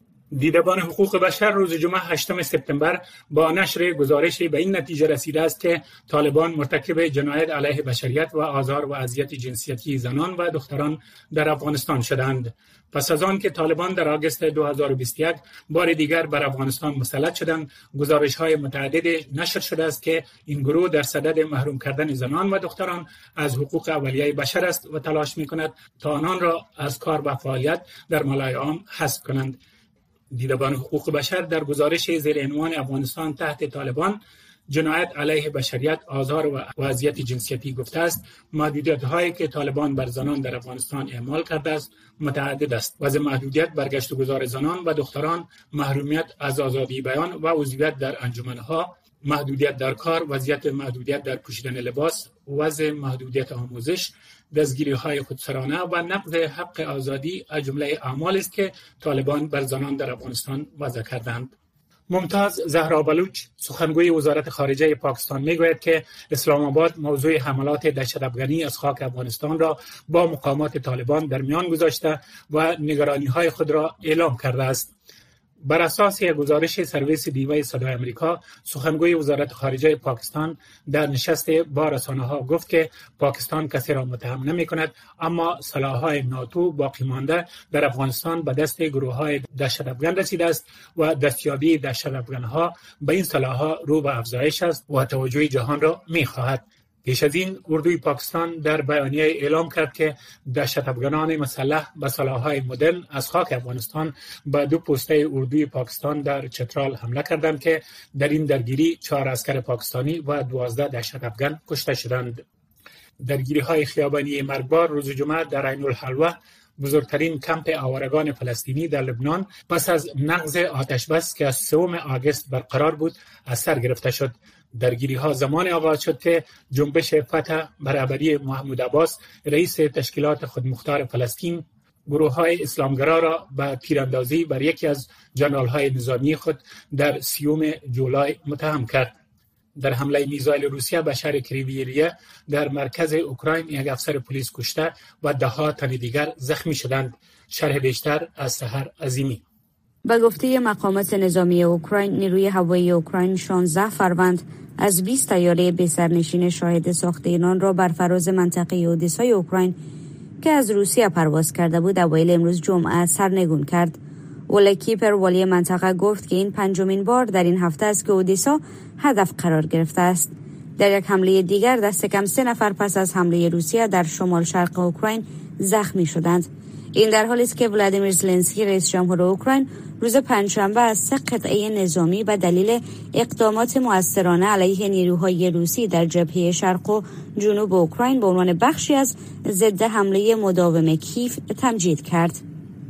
دیدبان حقوق بشر روز جمعه هشتم سپتامبر با نشر گزارشی به این نتیجه رسیده است که طالبان مرتکب جنایت علیه بشریت و آزار و اذیت جنسیتی زنان و دختران در افغانستان شدند. پس از آن که طالبان در آگوست دو هزار و بیست و یک بار دیگر بر افغانستان مسلط شدند، گزارش‌های متعدد نشر شده است که این گروه در صدد محروم کردن زنان و دختران از حقوق اولیه بشر است و تلاش می‌کند تا آنان را از کار و فعالیت در ملای عام حذف کنند. دیدبان حقوق بشر در گزارش زیر عنوان افغانستان تحت طالبان جنایت علیه بشریت، آزار و اذیت جنسیتی گفته است محدودیت‌هایی که طالبان بر زنان در افغانستان اعمال کرده است متعدد است و از محدودیت برگشت و گذار زنان و دختران، محرومیت از آزادی بیان و عضویت در انجمن‌ها، محدودیت در کار، وضعیت محدودیت در پوشیدن لباس، وضع محدودیت آموزش، دستگیری‌های خودسرانه و نقض حق آزادی از جمله اعمال است که طالبان بر زنان در افغانستان وضع کردند. ممتاز زهرا بلوچ سخنگوی وزارت خارجه پاکستان میگوید که اسلام آباد موضوع حملات دهشت‌افغانی از خاک افغانستان را با مقامات طالبان در میان گذاشته و نگرانی‌های خود را اعلام کرده است. بر اساس گزارش سرویس دیوای صدای امریکا، سخنگوی وزارت خارجه پاکستان در نشست با رسانه‌ها گفت که پاکستان کسی را متهم نمی‌کند، اما سلاح‌های ناتو باقی مانده در افغانستان به دست گروه‌های دهشت‌افغان رسیده است و دستیابی دهشت‌افغان‌ها به این سلاح‌ها رو به افزایش است و توجه جهان را می‌خواهد. پیش از این اردوی پاکستان در بیانیه اعلام کرد که دهشت‌افغانان مسلح به سلاح‌های مدرن از خاک افغانستان به دو پوسته اردوی پاکستان در چترال حمله کردند که در این درگیری چهار عسکر پاکستانی و دوازده دهشت‌افغان کشته شدند. درگیری‌های خیابانی مرگبار روز جمعه در عین الحلوه، بزرگترین کمپ آوارگان فلسطینی در لبنان، پس از نقض آتشبس که از سوم آگوست برقرار بود از سر گرفته شد. درگیری ها زمان آغاز شد که جنبش فتح برابری محمود عباس، رئیس تشکیلات خودمختار فلسطین، گروه های اسلامگرا را به تیراندازی بر یکی از جنرال های نظامی خود در سیوم جولای متهم کرد. در حمله میزایل روسیه به شهر کریویریه در مرکز اوکراین یک افسر پلیس کشته و ده ها تن دیگر زخمی شدند. شرح بیشتر از سحر عظیمی. به گفته مقامات نظامی اوکراین، نیروی هوایی اوکراین شانزده فروند از بیست طیاره به سرنشین شاهد ساخت ایران را بر فراز منطقه اودسای اوکراین که از روسیه پرواز کرده بود اوایل امروز جمعه سرنگون کرد. اوله کیپر والی منطقه گفت که این پنجمین بار در این هفته است که اودسا هدف قرار گرفته است. در یک حمله دیگر دست کم سه نفر پس از حمله روسیه در شمال شرق اوکراین زخمی شدند. این در حالی است که ولادیمیر زلنسکی رئیس جمهور اوکراین روز پنجشنبه از سه قطعه نظامی به دلیل اقدامات مؤثرانه علیه نیروهای روسی در جبهه شرق و جنوب اوکراین به عنوان بخشی از ضد حمله مداوم کیف تمجید کرد.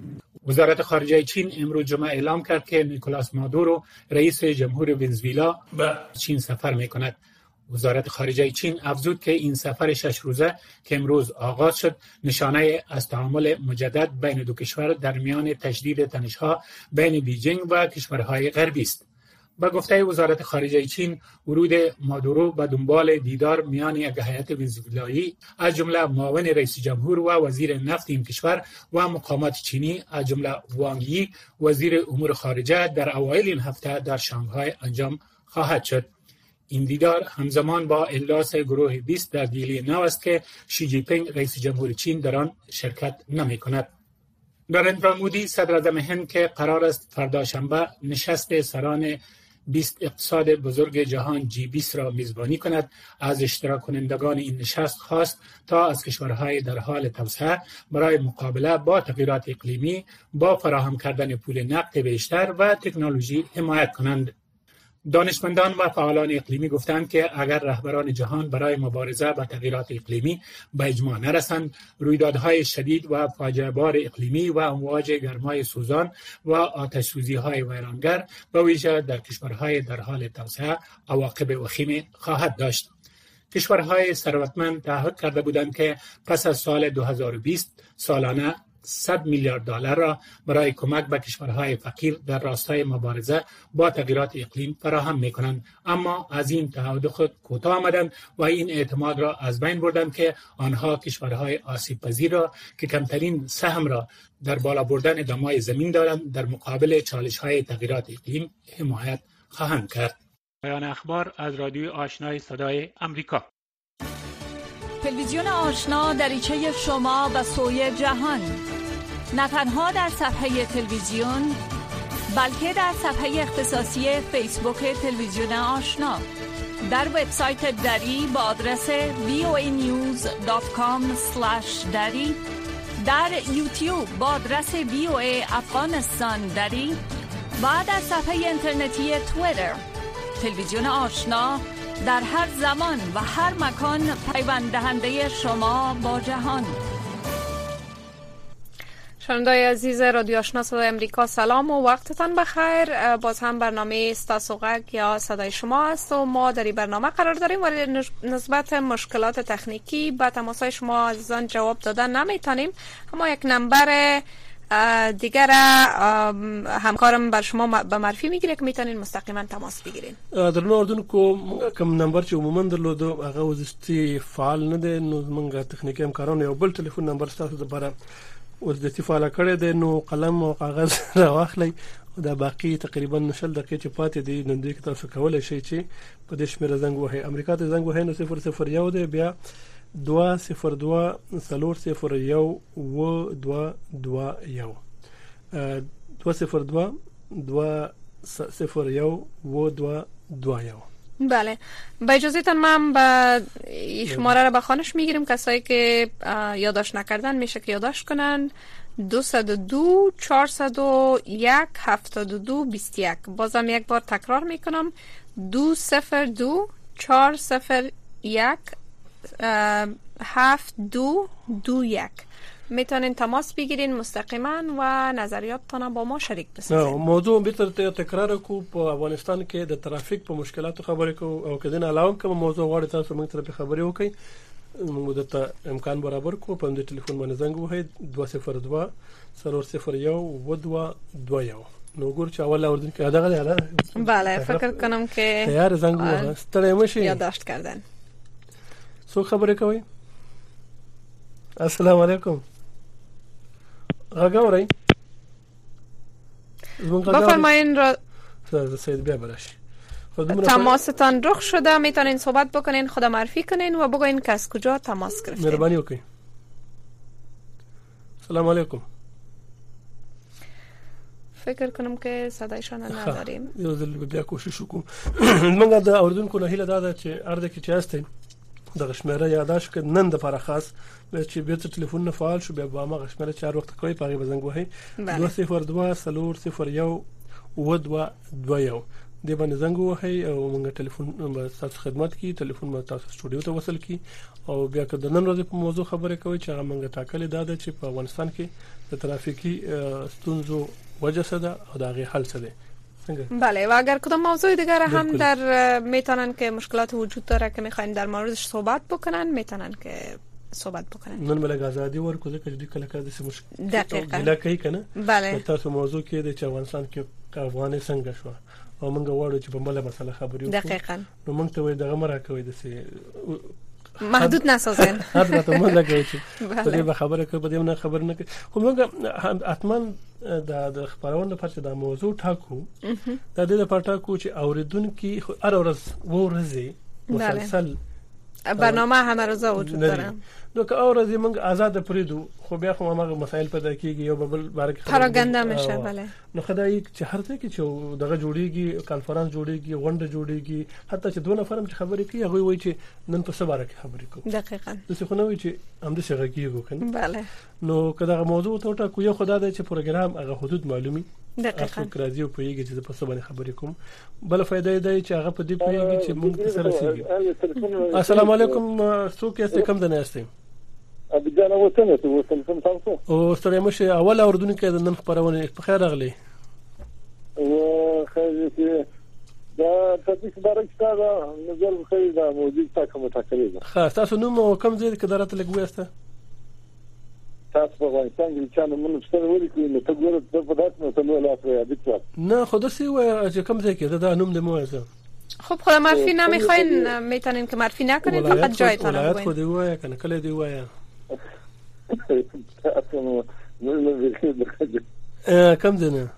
وزارت خارجه چین امروز جمعه اعلام کرد که نیکولاس مادورو رئیس جمهور ونزوئلا به چین سفر می‌کند. وزارت خارجه چین افزود که این سفر شش روزه که امروز آغاز شد نشانه از تعامل مجدد بین دو کشور در میان تشدید تنش‌ها بین بیجینگ و کشورهای غربی است. با گفته وزارت خارجه چین، ورود مادورو به دنبال دیدار میان یک هیئت ونزوئلایی از جمله معاون رئیس جمهور و وزیر نفت این کشور و مقامات چینی از جمله وانگ یی وزیر امور خارجه در اوایل این هفته در شانگهای انجام خواهد شد. این دیدار همزمان با اجلاس گروه بیست در دیلی نو است که شی جی پینگ رئیس جمهور چین در آن شرکت نمی کند. نریندرا مودی صدر اعظم هند که قرار است فردا شنبه نشست سران بیست اقتصاد بزرگ جهان جی بیست را میزبانی کند، از اشتراک کنندگان این نشست خواست تا از کشورهای در حال توسعه برای مقابله با تغییرات اقلیمی با فراهم کردن پول نقد بیشتر و تکنولوژی حمایت کنند. دانشمندان و فعالان اقلیمی گفتند که اگر رهبران جهان برای مبارزه با تغییرات اقلیمی به اجماع نرسند، رویدادهای شدید و فاجعه بار اقلیمی و امواج گرمای سوزان و آتش‌سوزی‌های ویرانگر به ویژه در کشورهای در حال توسعه عواقب وخیم خواهد داشت. کشورهای ثروتمند تعهد کرده بودند که پس از سال دو هزار و بیست سالانه صد میلیارد دلار را برای کمک به کشورهای فقیر در راستای مبارزه با تغییرات اقلیم فراهم می‌کنند، اما از این تعهد خود کوتاه آمدند و این اعتماد را از بین بردند که آنها کشورهای آسیب پذیر را که کمترین سهم را در بالا بردن دمای زمین دارند در مقابل چالش‌های تغییرات اقلیم حمایت خواهند کرد. پایان اخبار از رادیو آشنای صدای امریکا. تلویزیون آشنا دریچه شما و سوی جهان، نه تنها در صفحه تلویزیون بلکه در صفحه اختصاصی فیسبوک تلویزیون آشنا، در وبسایت دری با آدرس وی او ای نیوز دات کام اسلش دری، در یوتیوب با آدرس وی او ای افغانستان دری و در صفحه اینترنتی توییتر. تلویزیون آشنا در هر زمان و هر مکان پیوند دهنده شما با جهان. شنوندای عزیز رادیو آشنا صدای امریکا، سلام و وقتتان بخیر. باز هم برنامه استاسوغک یا صدای شما است و ما در این برنامه قرار داریم ولی نسبت مشکلات تکنیکی به تماسهای شما عزیزان جواب دادن نمیتونیم، اما یک نمبر دیگر همکارم بر شما به معرفی میگیره که میتونین مستقیما تماس بگیرین. در نو اردن کو کوم نمبر چې عموما درلودو هغه وزستي فعال نه ده، نو موږ تخنیکی همکارانو یو بل ټلیفون نمبر ستاسو لپاره وزستي فعال کړی دی، نو قلم او کاغذ راواخلئ او دا باقي تقریبا نشل دقیقې چې پاتې دي نن دوی تاسو کولای شئ چې په دې شمیره زنګ وهئ. امریکا ته زنګ وهئ نو صفر صفر یو دی، بیا دوا صفر دوا څلور صفر یو و دوا دوا یو دوا صفر دوا دوا صفر یو و دوا دوا یو. بله، با اجازهتان من با شماره را به خانش میگیریم. کسایی که یادداشت نکردن میشه که یادداشت کنن. دو صد و دو چهارصد و یک هفتاد و دو بیست و یک. بازم یک بار تکرار میکنم، دو صفر دو چهار صفر یک هفت دو دو یک. میتونین تماس بگیرین مستقیما و نظریاتتان با ما شریک بسازین. موضوع بیرته تکرار کو په افغانستان کې د ترافیک په مشکلاتو خبرې کو او کدن علاوه کوم موضوع غواړئ تاسو موږ ته خبرې وکړئ، موږ ته امکان برابر کو په دې ټلیفون باندې زنګ وهئ دو صفر دو څلور صفر یو و دو دو یو. نو ګور چې اول اردن کې ادا غلی. بله، فکر کنم که تیار زنګ وه ستړی مشي یادداشت کردن. سو خبرې کوي. السلام علیکم. غاوري بفرمایین را سید بیا برش تماستان رخ شده، میتونین صحبت بکنین، خدا معرفی کنین و بگوین که از کجا تماس گرفتین. مهربانی وکړئ. سلام علیکم. فکر کنم که صدایشان نداریم. یو ځل بیا کوشش وکړو. موږ د اردوونکو نه هیله ده چې ارده کې چې هستئ د شمیره یاداش ک نن د لپاره خاص چې بیرته ټلیفون نه فعال شو، بیا به ما شمیره چار وخت کوي پاره بزنګ وهي دو صفر دو څلور صفر یو و دو دو یو دی باندې زنګ وهي او موږ ټلیفون تاسو خدمت کی ټلیفون مو تاسو سټوډیو ته وصل کی او بیا که د نن ورځې په موضوع خبرې کوي چې هغه موږ ټاکلې ده چې په افغانستان کې د ترافیکي ستونزو وجه څه ده او د هغه حل څه ده. بله و اگر کدام موضوع دیگر هم در میتونن که مشکلات وجود داره که میخواین در موردش صحبت بکنن میتونن که صحبت بکنن. نن ملګری آزادي ورکو ځکه چې کله کله د مشکل دقیقاً ګله کوي کنه. بله تاسو موضوع کې د افغانستان کې افغاني څنګه شو او موږ وړو چې په بل مسله خبرې وکړو. دقیقاً نو موږ ته وایي دغه مرا کوي د سي محدود نسازن. حضرت موږ لګوي چې په دې خبره کې په دې نه خبر نه کوي. خو موږ اتمن د خبرونه په چې د موضوع ټاکو د دې لپاره ټاکو چې اوریدونکو هر ورځ ورځي مسلسل برنامه همه روزه وجود داره. نو که اورځي موږ آزاد پریدو خو بیا خو موږ مسائل پیدا کیږي یو بل بارک پروپاګاندا میشه. بله نو خدای چې هر څه کې چې دغه جوړیږي کانفرنس جوړیږي غونډه جوړیږي حتی چې دوه نفرم چې خبرې کوي هغه وایي چې نن په څه بارک خبرې کوو. دقیقاً د څه خو نه وایي چې هم د څه غږیږي کنه. بله نو که دغه موضوع ته ټاکو یو خدای د چې پروګرام هغه حدود معلومي. دقیقاً راځي او پویږي چې په څه باندې خبرې کوم. بل فائدې دی چې هغه په دې پویږي چې موږ سره رسیږي. السلام علیکم څوک یې کم دنه یاستئ؟ ابي جان وطن ته وصل سم تاسو او ستړي مشه اول اوردونکو د نن خبرونه په خیر راغلي. او خیر چې دا تاسو بارک تاسو نظر خیر دا موجود تاسو متکلم ده. خاص تاسو نو کوم ځای کې درته لګويسته؟ تاسو په افغانستان کې چې نو څه ولې کوي نو ته ګوره په داسې نو ته نو لا پرې ابيت نه خود سي و چې کوم ځای کې دا نوم د موازه. خب خدا معرفی نمیخواین میتونین که معرفی نکنین فقط جایتان رو بگوین. خودی وایه کنه کله دی وایه. کم دنه؟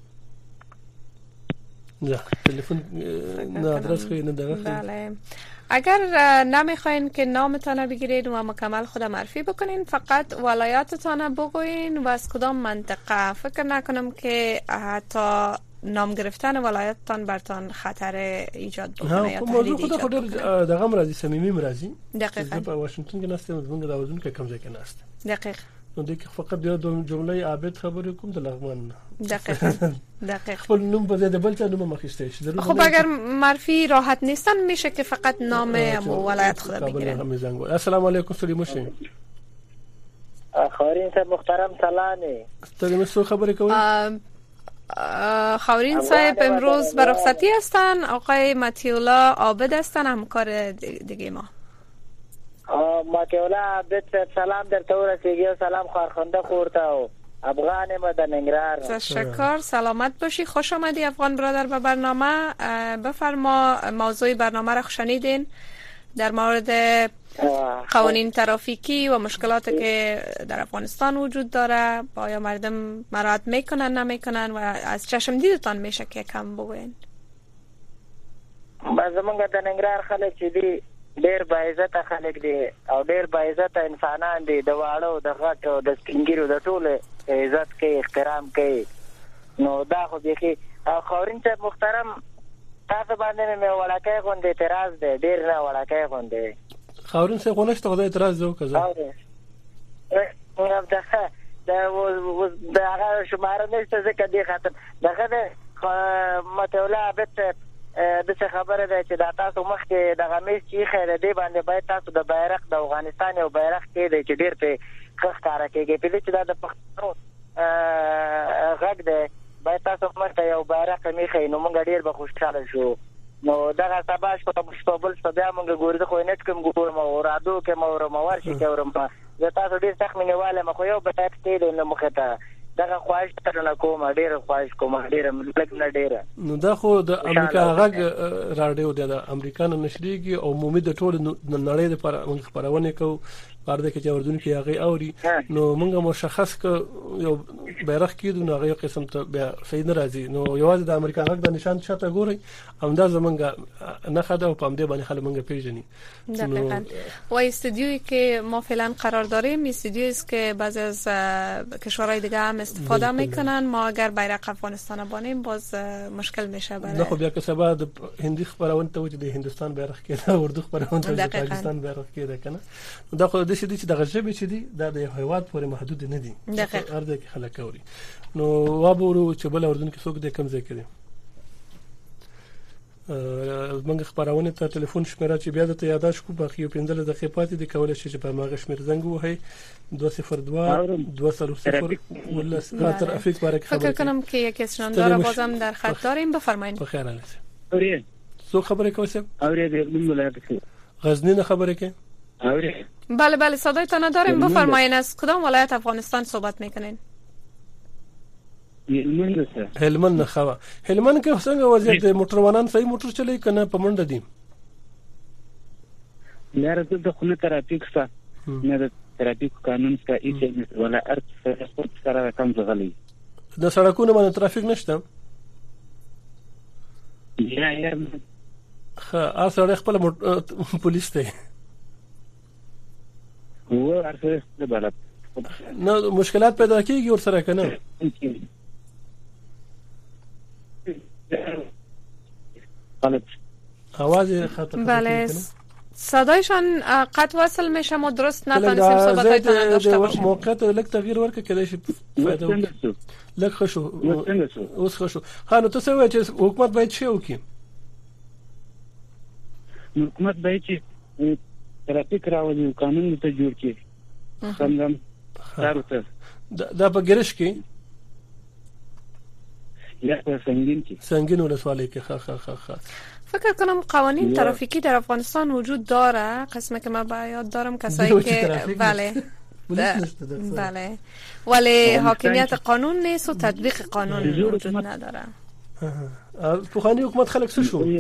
نه تلفن نه آدرس خیلی نداره. بله اگر نمیخواین که نامتان بگیرید و مکمل خود معرفی بکنین فقط ولایتتان بگوین و از کدام منطقه. فکر نکنم که حتی نام گرفتن ولایتتان برتان خطر ایجاد بکنه یا تهدید ایجاد بکنه. دغه مرضی صمیمی مرضی. دقیقاً. په واشنگتن کې نسته موږ د اوزون کې کم ځای کې نسته. دقیق. نو دغه فقط یو جمله عابد خبرې کوم د لغمان. دقیقاً. دقیق. خپل نوم په دې بل څه نوم مخکسته شي. خب اگر معرفی راحت نیستن میشه که فقط نام ولایت خود بگیرن. السلام علیکم سلیم مشه. خارین صاحب محترم سلامه. ستاسو څه خبرې کوئ؟ خاورین صاحب امروز به رخصتی هستن. آقای متیولا عابد هستن همکار دیگه ما. متیولا عابد سلام در تو رسیدگی و سلام خارخنده خورده و افغان مدن انگرار. تشکر سلامت باشی. خوش آمدی افغان برادر به برنامه. بفرما موضوع برنامه را شنیدین در مورد قوانین ترافیکی و مشکلاتی که در افغانستان وجود داره. آیا مردم مراعات میکنن نمیکنن و از چشم دیدتان میشه که کم بگوین؟ باز منگا در نگرار خلق چی دی ډیر با عزت خلق دی او ډیر با عزت انسانان دی د واړو د غټو د سپینګیرو د ټول عزت کوي احترام کوي. نو دا خو به خاورین ته محترم تاسو باندې مې وړاکې غونډه اعتراض دی ډیر نه وړاکې غونډه خاورین څه غونډه ته اعتراض وکړه. دا دا و دا هغه شماره نشته ځکه دی خاطر دغه متولا عابد د څه خبره ده چې دا تاسو مخکې د غمیز چې خیر دی باندې باید تاسو د بیرغ د افغانستان یو بیرغ کې دی چې ډیر په خخ کار کوي په دې چې دا د پښتنو غږ دی باید تاسو مخته یو بیرغ میخې نو موږ ډیر به خوشاله شو. نو دغه سبا شپه په بل څه بیا موږ ګورځ خو نت کوم ګورم او رادو کې مور مور شي کورم زه تاسو ډیر سخت مینواله مخ یو بیرغ کې نو مخه ته دغه خواهش ترنه کوم ډیر خواهش کوم ډیر ملک نه ډیر. نو دا خو د امریکا غږ راډیو د امریکا نشریږي او عمومي د ټول نړۍ لپاره موږ خبرونه کوو پرده کې چې وردون کې هغه اوري نو موږ مشخص ک یو بیرغ کېدو نو هغه قسم ته بیا صحیح ناراضي نو یوازې د امریکا غږ د نشان شاته ګوري همدا زمونږ نه خاله او پام دې باندې خلک موږ پیژني. دقیقاً. و استودیویی که ما فعلا قرار داریم استودیویی است که بعضی از کشورهای دیگه هم استفاده میکنن. ما اگر بیرق افغانستان بانیم باز مشکل میشه برای نه خب بیا که سبا د هندي خبرونه ته وجه د هندستان بیرغ کې دا اردو خبرونه ته د پاکستان بیرغ کې ده کنه دا خو د شې چې د غژبې چې دي دا د هیواد پورې محدود نه دي ارده کې خلک اوري. نو وابورو چې بل اردن کې څوک د کم ځای کړي موږ خبرونه ته ټلیفون شمیره چې بیا د ته یاداش کو باقي یو پنځه دقیقې پاتې د کولای شي چې په ماغه شمیر زنګ وهي دوه صفر دوه دوه صفر ولا ترافیک برای خبر فکر کنم که یک اسناددار بازم در خط داریم بفرمایید. بخیر حالت. اوریه سو خبره کوسه؟ اوریه من ولایت غزنی نه خبره که؟ اوریه بله بله صدایتان داریم بفرمایید. از کدام ولایت افغانستان صحبت میکنین؟ هلمند سره. هلمند نه خوا. هلمند کې څنګه وضعیت موټروانان صحیح موټر چلای کنه په منډه دي؟ لاره د خونه ترافیک سره نه د ترافیک قانون سره هیڅ ولا ارت سره کم ځغلي. د سړکونو باندې ترافیک نشته؟ یا یا ها اصل خپل پولیس ته هو ارته د بلد نو مشکلات پیدا کیږي ور سره کنه آواز خطر. بله صدایشان قطع وصل میشه ما درست نتونستیم صحبتایتان داشته باشیم. موقعیت لک تغییر ورکه کله شي فایده وکړي لک خشو اوس خشو ها نو تاسو وایئ چې حکومت باید څه وکړي؟ حکومت باید چې ترافیک راولي قانون ته جوړ کړي څنګه سارته دا په ګرش کې یا په سنگین کې سنگین ولسوالۍ کې خا خا خا خا فکر کنم قوانین ترافیکی در افغانستان وجود داره. قسمه که من با یاد دارم کسایی که بله بله ولی حاکمیت قانون نیست و تطبیق قانون وجود نداره. پوخانی حکومت خلک څه شو؟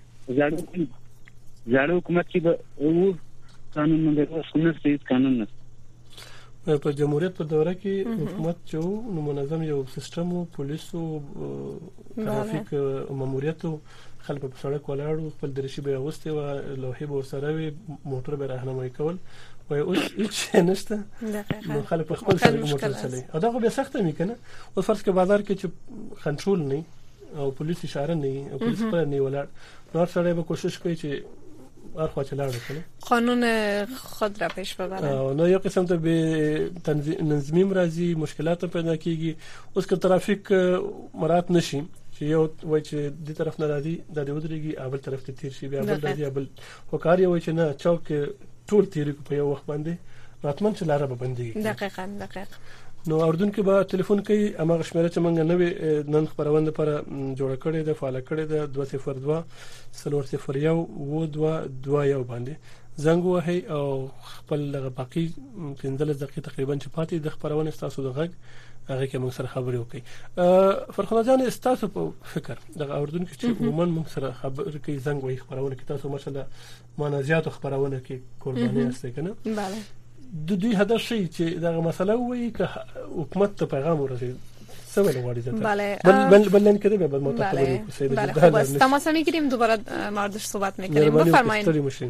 زړه حکومت کې به او قانون نه سنت هیڅ قانون نه. په جمهوریت په دوره کې حکومت چې نو منظم یو سیستم او پولیس او ترافیک ماموریت او خلک په سړک ولاړو خپل درشي به اوسته او لوحې به سره وي موټر به راهنمایي کول وای اوس هیڅ نشته نو خلک په خپل سره موټر چلای او دا خو به سخته میکنه او فرض کې بازار کې چې کنټرول نه او پولیس اشاره نه او پولیس پر نه ولاړ نو سره به کوشش کوي چې ارخوا چلاړه کنه قانون خود را پیش ببره. نو یو قسم ته به تنظیم راځي مشکلات پیدا کیږي اوس که ترافیک مرات نشي چې یو وای چې د طرف نه راځي د دې ودرېږي اول طرف ته تیر شي بیا بل راځي بل وکړي وای چې نه چوک ټول تیر په یو وخت باندې راتمن چې لاره به بنديږي. دقیقاً دقیق نو اردن کې به ټلیفون کوي اماغه شمیره چې مونږ نوې نن خبرونه پر جوړ کړې ده فعال کړې ده دوه صفر دوه صفر صفر یو و دوه دوه یو باندې زنګ وهي او خپل باقي پنځه دقیقې تقریبا چې پاتې د خبرونه تاسو د غږ هغه کې موږ سره خبرې وکړي. فرخنه جان تاسو په فکر د اردن کې چې عموما موږ سره خبرې کوي زنګ وهي خبرونه کې تاسو ماشاءالله مانازيات خبرونه کې قرباني استه کنه. بله د دوی هدف شي چې دا مسله وایي که حکومت ته پیغام ورسوي څه ول غواړي ځکه بله بل بل لن کده به متخبري کوي بله بس تماس میگیریم دوباره موردش صحبت میکنیم. بفرمایید.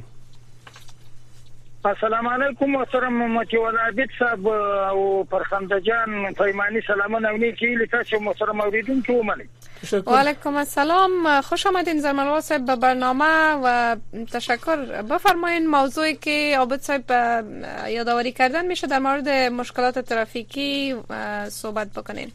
السلام علیکم محترم متولي عبید صاحب او فرخنده جان پیمانی سلامونه ونی کی لتاسو محترم اوریدونکو ومنئ. و علیکم السلام خوش آمدین زرملوا صاحب به برنامه و تشکر. بفرمایید موضوعی که عابد صاحب یادآوری کردن میشه در مورد مشکلات ترافیکی صحبت بکنین.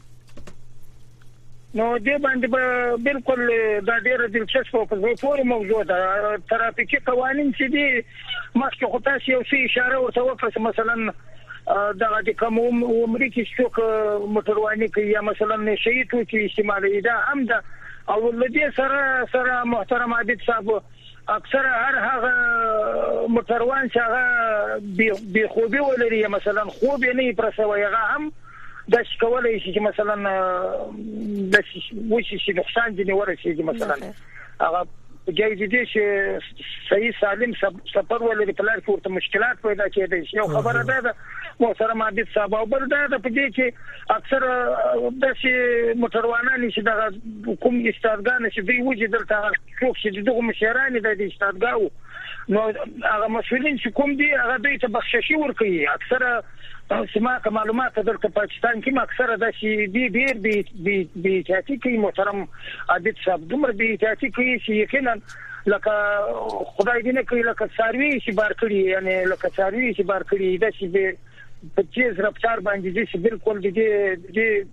نو دې باندې بالکل دا ډیره دلچسپه او په پوره موضوع ده. ترافیکي قوانين چې دي مخکې خو تاسو یو څه اشاره ورته وکړه مثلا دا د کوم امریکای څوک موټرواني کوي یا مثلا نشي تو چې استعمالي دا هم ده او لدې سره سره محترم عبید صاحب اکثر هر هغه موټروان چې هغه به خوبي ولري مثلا خوب نه پرسوي هغه هم د شکولای شي چې مثلا د وشي شي نقصان دي ورسیږي مثلا هغه جاي دي چې صحیح سالم سفر ولري په لار کې ورته مشکلات پیدا کېدای شي. یو خبره ده محترم عبید صاحب او بل دا په دې کې اکثر د شي موټروانان چې د کوم استادګان چې دوی وجود دلته څوک چې دغه مشران د استادګاو نو هغه مسؤلین چې کوم دي هغه دوی ته بخششي ورکوي. اکثر سما معلومات درته پاکستان کې اکثر د شي دي ډیر دي بي احتیاطي کوي محترم عبید صاحب دومره بي احتیاطي کوي چې یقینا لکه خدای دې نه کوي لکه ساروي چې بار کړی یعنی لکه ساروي چې بار کړی د شي په تیز رفتار باندې چې بالکل دې دې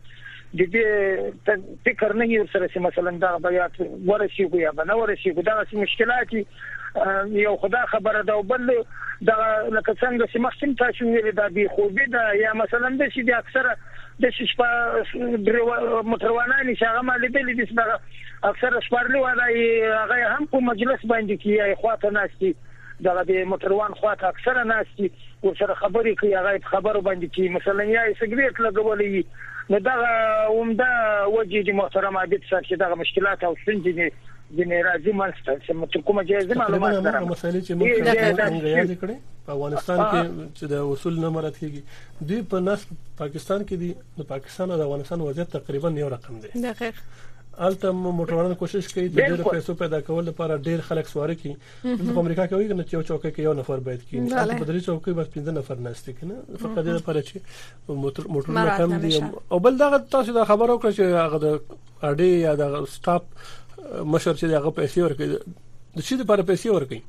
د دې فکر نه یو سره چې مثلا دا بیات ورسیږي یا نه ورسیږي دا مشکلات یو خدا خبره ده بل دا لکه څنګه چې مخکې تاسو ویل دا به خوبي ده یا مثلا د شي د اکثره د شپه موټروانان چې هغه مالې دي د اکثره شپارلو وایي هغه هم په مجلس باندې کې خواته ناشتي دا د موټروان خواته اکثره ناشتي ورسره خبرې کوي هغه خبرو باندې کې مثلا یا سګریټ لګولې نو دا عمده وجه دي محترم عادت سره چې دا مشکلات او ستونزې د ناراضي منځته چې کومه جایزه معلومات درم مسالې چې موږ یاد کړې په افغانستان کې چې د اصول نه مراد کیږي دوی په نس پاکستان کې دي د پاکستان او د افغانستان وضعیت تقریبا یو رقم دی دقیق الته موټروان کوشش کوي د ډېر پیسو پیدا کول لپاره ډېر خلک سوار کړي په امریکا کې وایي چې یو چوکۍ کې یو نفر باید کړي په درې چوکۍ بس پنځه نفر ناشته کنه فقط د لپاره چې موټرونه کم دي او بل دا تاسو دا خبرو کړئ چې هغه د اډي یا د سټاپ مشر چې هغه پیسې ورکړي د شي لپاره پیسې ورکړي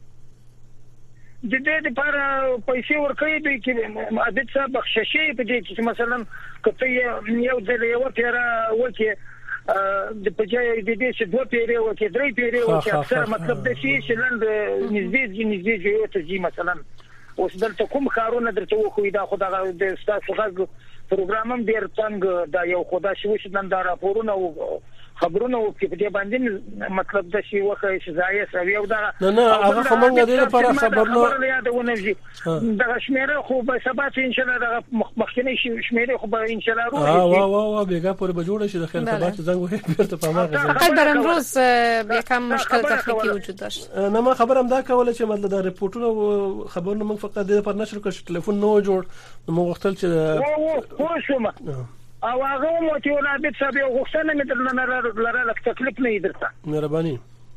د دې لپاره پیسې ورکړي د کې عادت څخه بخششي په دې چې مثلا کته یو ځل یو پیرا وکي د پجای د دې چې دوه پیری او کې درې پیری او چې اکثر مطلب د شي چې لند نږدې نږدې یو ته جی مثلا اوس دلته کوم کارونه درته وخو دا خدای د تاسو غږ پروګرام هم ډیر څنګه دا یو خدای شو چې نن دا راپورونه او خبرونه او په دې باندې مطلب د شي وخه چې ځای سوي او دا نه نه هغه کومه د لپاره خبرونه یادونه دي دا شمیره خو به سبا ان شاء الله دا مخکنی شمیره خو به ان شاء الله روح وا وا وا بیګه پر به جوړ شي د خیر سبا زنګ وې بیرته په ما غزل خبر امروز یکم مشکل تخنیکی وجود داشت نه ما خبرم دا کوله چې مطلب دا ریپورتونه خبرونه موږ فقط د پر نشر کړ ټلیفون نو جوړ نو وختل چې خو شوم او هغه مو ته ولا بیت صاحب یو غوښتنه مې درنه لره لکه تکلیف نه درته مهرباني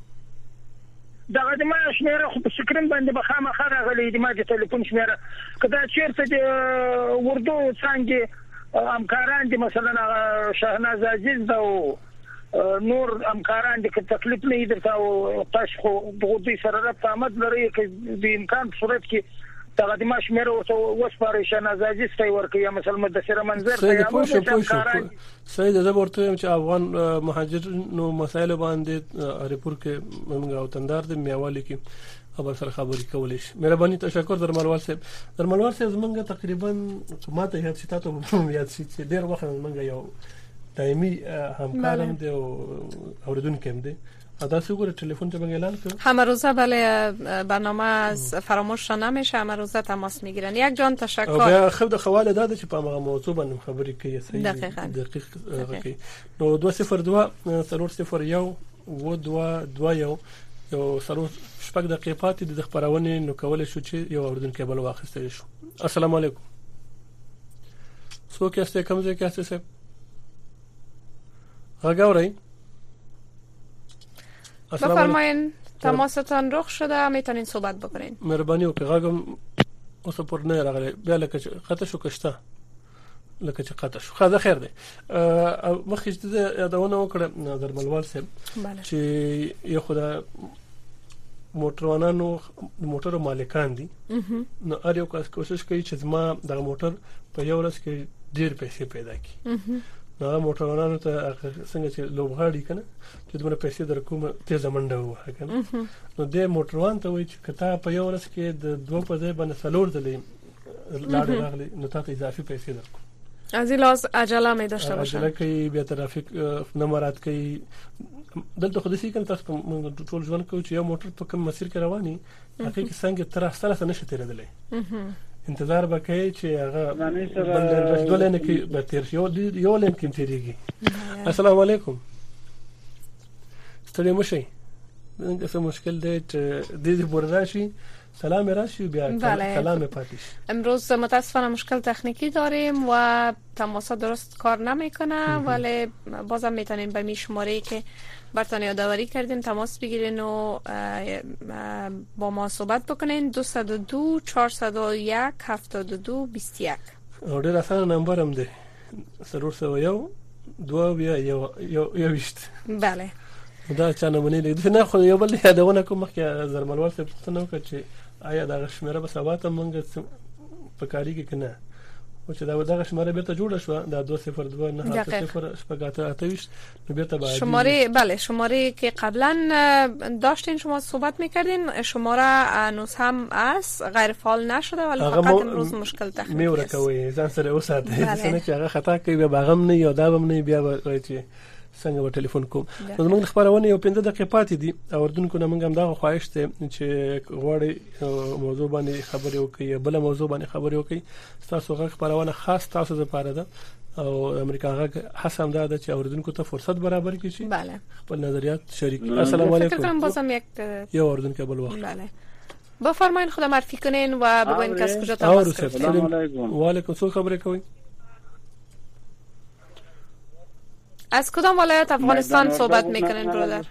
دا د ما شمیره خو په سکرین باندې به خامخا راغلي د ما د ټلیفون شمیره کدا چیرته د وردو څنګه همکاران دي مثلا شاهناز عزیز او نور همکاران دي که تکلیف نه درته او تاسو خو دغه دې سره رابطه آمد لري چې د امکان په صورت کې دا د ماش مېره او وسپاره شاهناز عزیز ته ورکړي مثلا مدثر منظر ته یا همکاران سید زبرته چې افغان مهاجرینو مسایل باندې ریپورت کې موږ او تندار د میوالي کې خبر سره خبرې کولې شي مهرباني تشکر درملوال صاحب درملوال صاحب زمونږ تقریبا ماته هیڅ ستاسو یاد شي چې ډیر وخت موږ یو دایمي همکارم دی او اوریدونکو هم دی ادا سوگر تلفن تو اعلان کن همه روزه بله برنامه از فراموش نمیشه همه روزه تماس میگیرن یک جان تشکر خود خواله داده چې په هغه موضوع باندې خبرې کوي صحیح دقیقاً دقیق کوي نو دو صفر دو ضرور صفر یو و دو دو یو یو ضرور شپږ دقیقې پاتې د خبرونه نو کول شو چې یو اوردونکو بل واخیستل شو السلام علیکم څوک یاست کوم ځای کې یاست غاوري بفرمایید تماستان رخ شده میتونین صحبت بکنین مهرباني وکړئ غاګم اوس پر نه راغلی بیا لکه قطه شو کشته لکه چې قطه شو خاطر خیر دی مخکې د یادونه وکړه درملوال صاحب چې یو خدای موټروانانو موټر مالکان دي نو اړ یو کس کوشش کوي چې ما د موټر په یو ورځ کې ډیر پیسې پیدا کړي نو موټروانانو ته څنګه چې لوبغاړي کنه چې دومره پیسې درکوم تیز منډه وه کنه نو د موټروان ته وایي چې کته په یو ورځ کې د دوه په ځای باندې څلور ځلې لاړ راغلي نو تاسو اضافي پیسې درکو از لاز عجله می داشته باشن عجله کوي بیا ترافیک نمرات کوي دلته خو د سې کنه تاسو ټول ژوند کوي چې یو موټر په کوم مسیر کې رواني حقیقت څنګه تر سره نشي تیرېدلې انتظار وکړي چې هغه بل ډول نه کې به تیر شي یو لین کې تیریږي السلام علیکم ستړي مشي دغه څه مشکل دی چې د دې برداشي سلام راشی بیا کلام پاتیش امروز متاسفانه مشکل تکنیکی داریم و تماس درست کار نمیکنه ولی بازم میتونیم به می شماره که براتون یادآوری کردیم تماس بگیرین و با ما صحبت بکنین دو صفر دو چهار صفر یک هفتاد و دو بیست و یک او ډیر اسانه نمبر هم دی ضرور سو یو دو بیا یو یو وشت بله دا چا نه منې لیدل نه خو یو بل یادونه کوم مخکې زرملوال څه پوښتنه وکړه چې آیا دا شمیره به ثبات مونږ په کاری کې کنه او چې دا دغه شماره بیرته جوړه شو د دو صفر دو نه صفر شپږ اتهویشت نو بیرته باید شماره بله شماره که قبلا داشتین شما صحبت میکردین شماره هنوز هم است غیر فعال نشده ولی فقط امروز مشکل تخنیکی است میوره کوي ځان سره اوساته څنګه چې هغه خطا کوي به هغه نه یادوم نه بیا وایي چې څنګه و ټلیفون کوم نو موږ خبرونه یو پنځه دقیقې پاتې دي او اردوونکو نه موږ هم دا خواهش ته چې غواړي موضوع باندې خبرې وکړي بل موضوع باندې خبرې وکړي تاسو غږ خبرونه خاص تاسو لپاره ده او امریکا غږ حسم ده چې اردوونکو ته فرصت برابر کړي شي بله خپل نظریات شریک السلام علیکم فکر کنم بازم یک یو اردوونکو بل وخت بله بفرمایید خودم معرفی کنین و بگوین که از کجا تماس گرفتین السلام علیکم و علیکم السلام خبرې کوي از کدام ولایت افغانستان صحبت میکنین برادر؟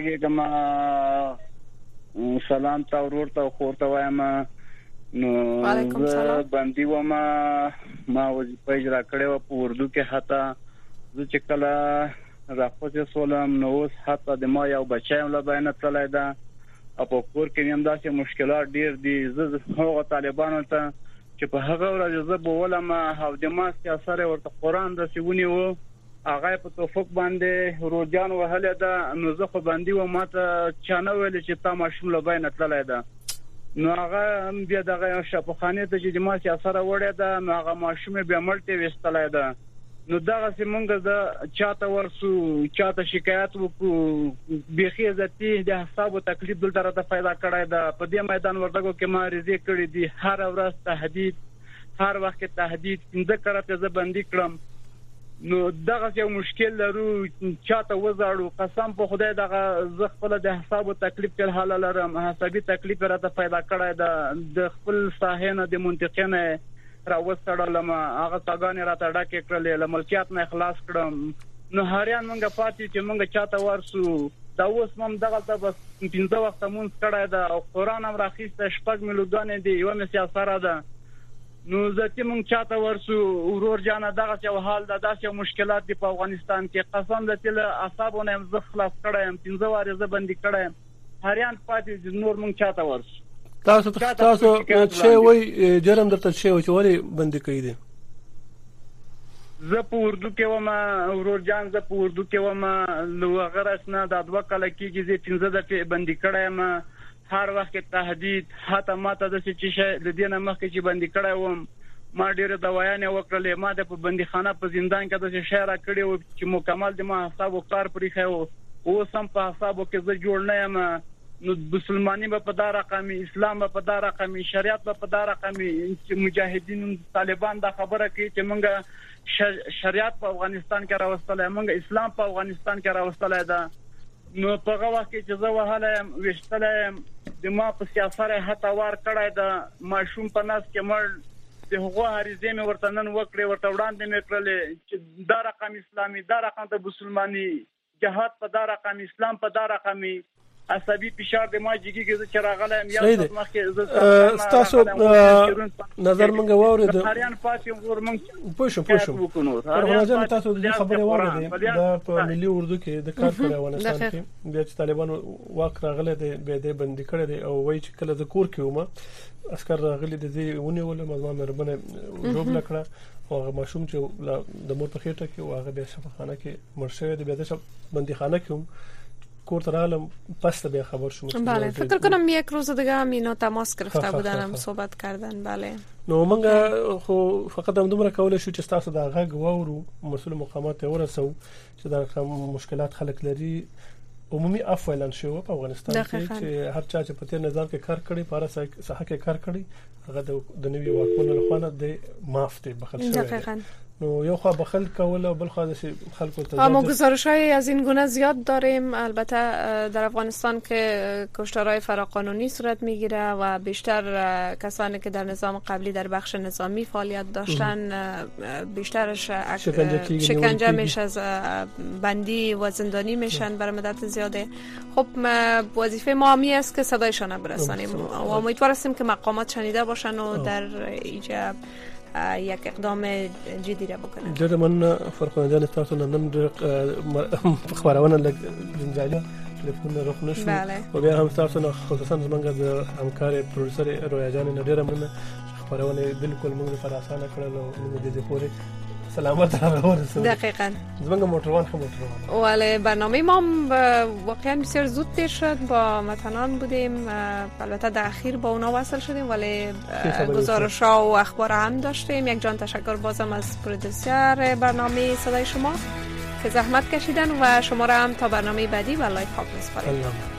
سلام تا ورور تا خور تا وایم نو علیکم سلام باندې و ما ما وظیفه اجرا کړې و په اردو کې حتی زه چې کله راپوسه سولم نو اوس حتی د ما یو بچایم لا بیان تلای دا په کور کې هم داسې مشکلات ډیر دي زه هغه طالبانو ته چې په هغه ورځ زه بولم او د ما سیاست ورته قران د سیونی وو هغه په توفق باندې روجان وهله دا نو زه خو باندې و ماته چانه ویل چې تا ماشوم له بین تللی دا نو هغه بیا دغه شپخانه ته چې ما سیاست وړه دا نو هغه ماشوم بیا ملته وستلای دا نو دغه سیمونګه د چاته ورسو چاته شکایت وکړو بيخي عزتي د حساب او تکلیف دلته راته پیدا کړای دا په دې میدان ورته کې ما رضی کړی دي هر ورځ تهدید هر وخت تهدید څنګه کړه ته باندې کړم نو دغه یو مشکل لرو چاته وزاړو قسم په خدای دغه ز خپل د حساب او تکلیف په حال لرم حسابي تکلیف راته پیدا کړای دا د خپل صاحب د منطقې را وسړلم هغه څنګه راته ډاکې کړلې له ملکیت نه خلاص کړم نو هریان مونږه پاتې چې مونږه چاته ورسو دا اوس مم دغه ته بس پنځه وخت مونږ کړای دا او قران هم راخیسته شپږ ملګان دي یو مې سیاست ده نو ځکه مونږ چاته ورسو ورور جان دغه یو حال ده داسې مشکلات دي په افغانستان کې قسم دې له اعصابونه هم زه خلاص کړم پنځه واره زه بندي کړم هریان پاتې نور مونږ چاته ورسو تاسو تاسو چې وای جرم درته چې وای چې ولی بندي کړی دي زه په اردو کې ومه ورور جان زه په اردو کې ومه نو غرسنه د دوه کال کېږي چې پنځه دقیقې بندي کړم هر وخت تهدید حتی ماته د څه چې د دینه مخکې چې بندي کړای وم ما ډېر دوايانې وکړلې ما د په بنديخانه په زندان کې د شهر کړې و چې مکمل د ما حساب او کار پرې خو او سم په حسابو کې زه جوړ نه یم نو مسلمانۍ په دا رقمي اسلام په دا رقمي شریعت په دا رقمي مجاهدین طالبان دا خبره کوي چې موږ شریعت په افغانستان کې راوستلای موږ اسلام په افغانستان کې راوستلای دا نو په هغه وخت کې چې زه وهاله وشتلم د ما په سیاست هټه وار کړای دا ماشوم په ناس کې مړ د هغه هریزه مې ورته نن وکړې ورته وړاندې مې کړلې چې دا رقم اسلامي دا رقم د مسلمانۍ جهاد په دا رقم اسلام په دا رقمي عصبي فشار د ما جګی کې چې راغلم یا مخکې تاسو نظر مونږ واورید هریان پاتې ور مونږ پوښ پوښ ورغله تاسو د خبرې واورید دا په ملي اردو کې د کار پر افغانستان کې د طالبانو واک راغله د به د بندي کړی دی او وایي چې کله د کور کې ومه عسكر راغلي د دې ونیول مزما مربنه جوړ لکړه او ماشوم چې د مور په خېټه کې واغه به شفاخانه کې مرشه د به د بنديخانه کې کورترالم پس به خبر شما بله فکر کنم یک روز دیگه هم اینا تماس گرفته بودن هم صحبت کردن بله نو منګه خو فقط هم دومره کولای شو چې تاسو دا غږ وورو مسؤل مقامات ورسو چې دا مشکلات خلک لري عمومي عفو اعلان شو په افغانستان کې چې هر چا چې په تیر نظام کې کار کړی په ساحه کې کار کړی هغه د نوي واکمنو لخوا د معاف ته بخښل شوی نو یو خو بخل کول او بل خو د خلکو ته ما گزارش‌های از این گونه زیاد داریم البته در افغانستان که کشتارهای فراقانونی صورت میگیره و بیشتر کسانی که در نظام قبلی در بخش نظامی فعالیت داشتن بیشترش شکنجه میشه از بندی و زندانی میشن برای مدت زیاده خب وظیفه ما همی است که صدایشان برسانیم و امیدوار هستیم که مقامات شنیده باشن و در ایجاب یک اقدام جدی را بکنه. جدا من فرخنده تاسو نن خبرونه لنجاله تلفن روح نشو و بیا هم تاسو خصوصا زمونږ د همکار پروډوسر رویا جان نډیره مننه خبرونه بالکل موږ لپاره اسانه کړل او موږ دې پورې سلامت را ورسوند. دقیقاً. زمونږ موټروان خو موټروان. ولی برنامه ما واقعا بسیار زود تیر شد، با متنان بودیم، البته در اخیر با اونا وصل شدیم ولی گزارش‌ها و اخبار هم داشتیم. یک جان تشکر بازم از پرودوسر برنامه صدای شما که زحمت کشیدن و شما را هم تا برنامه بعدی و لایف هاپ می‌سپاریم.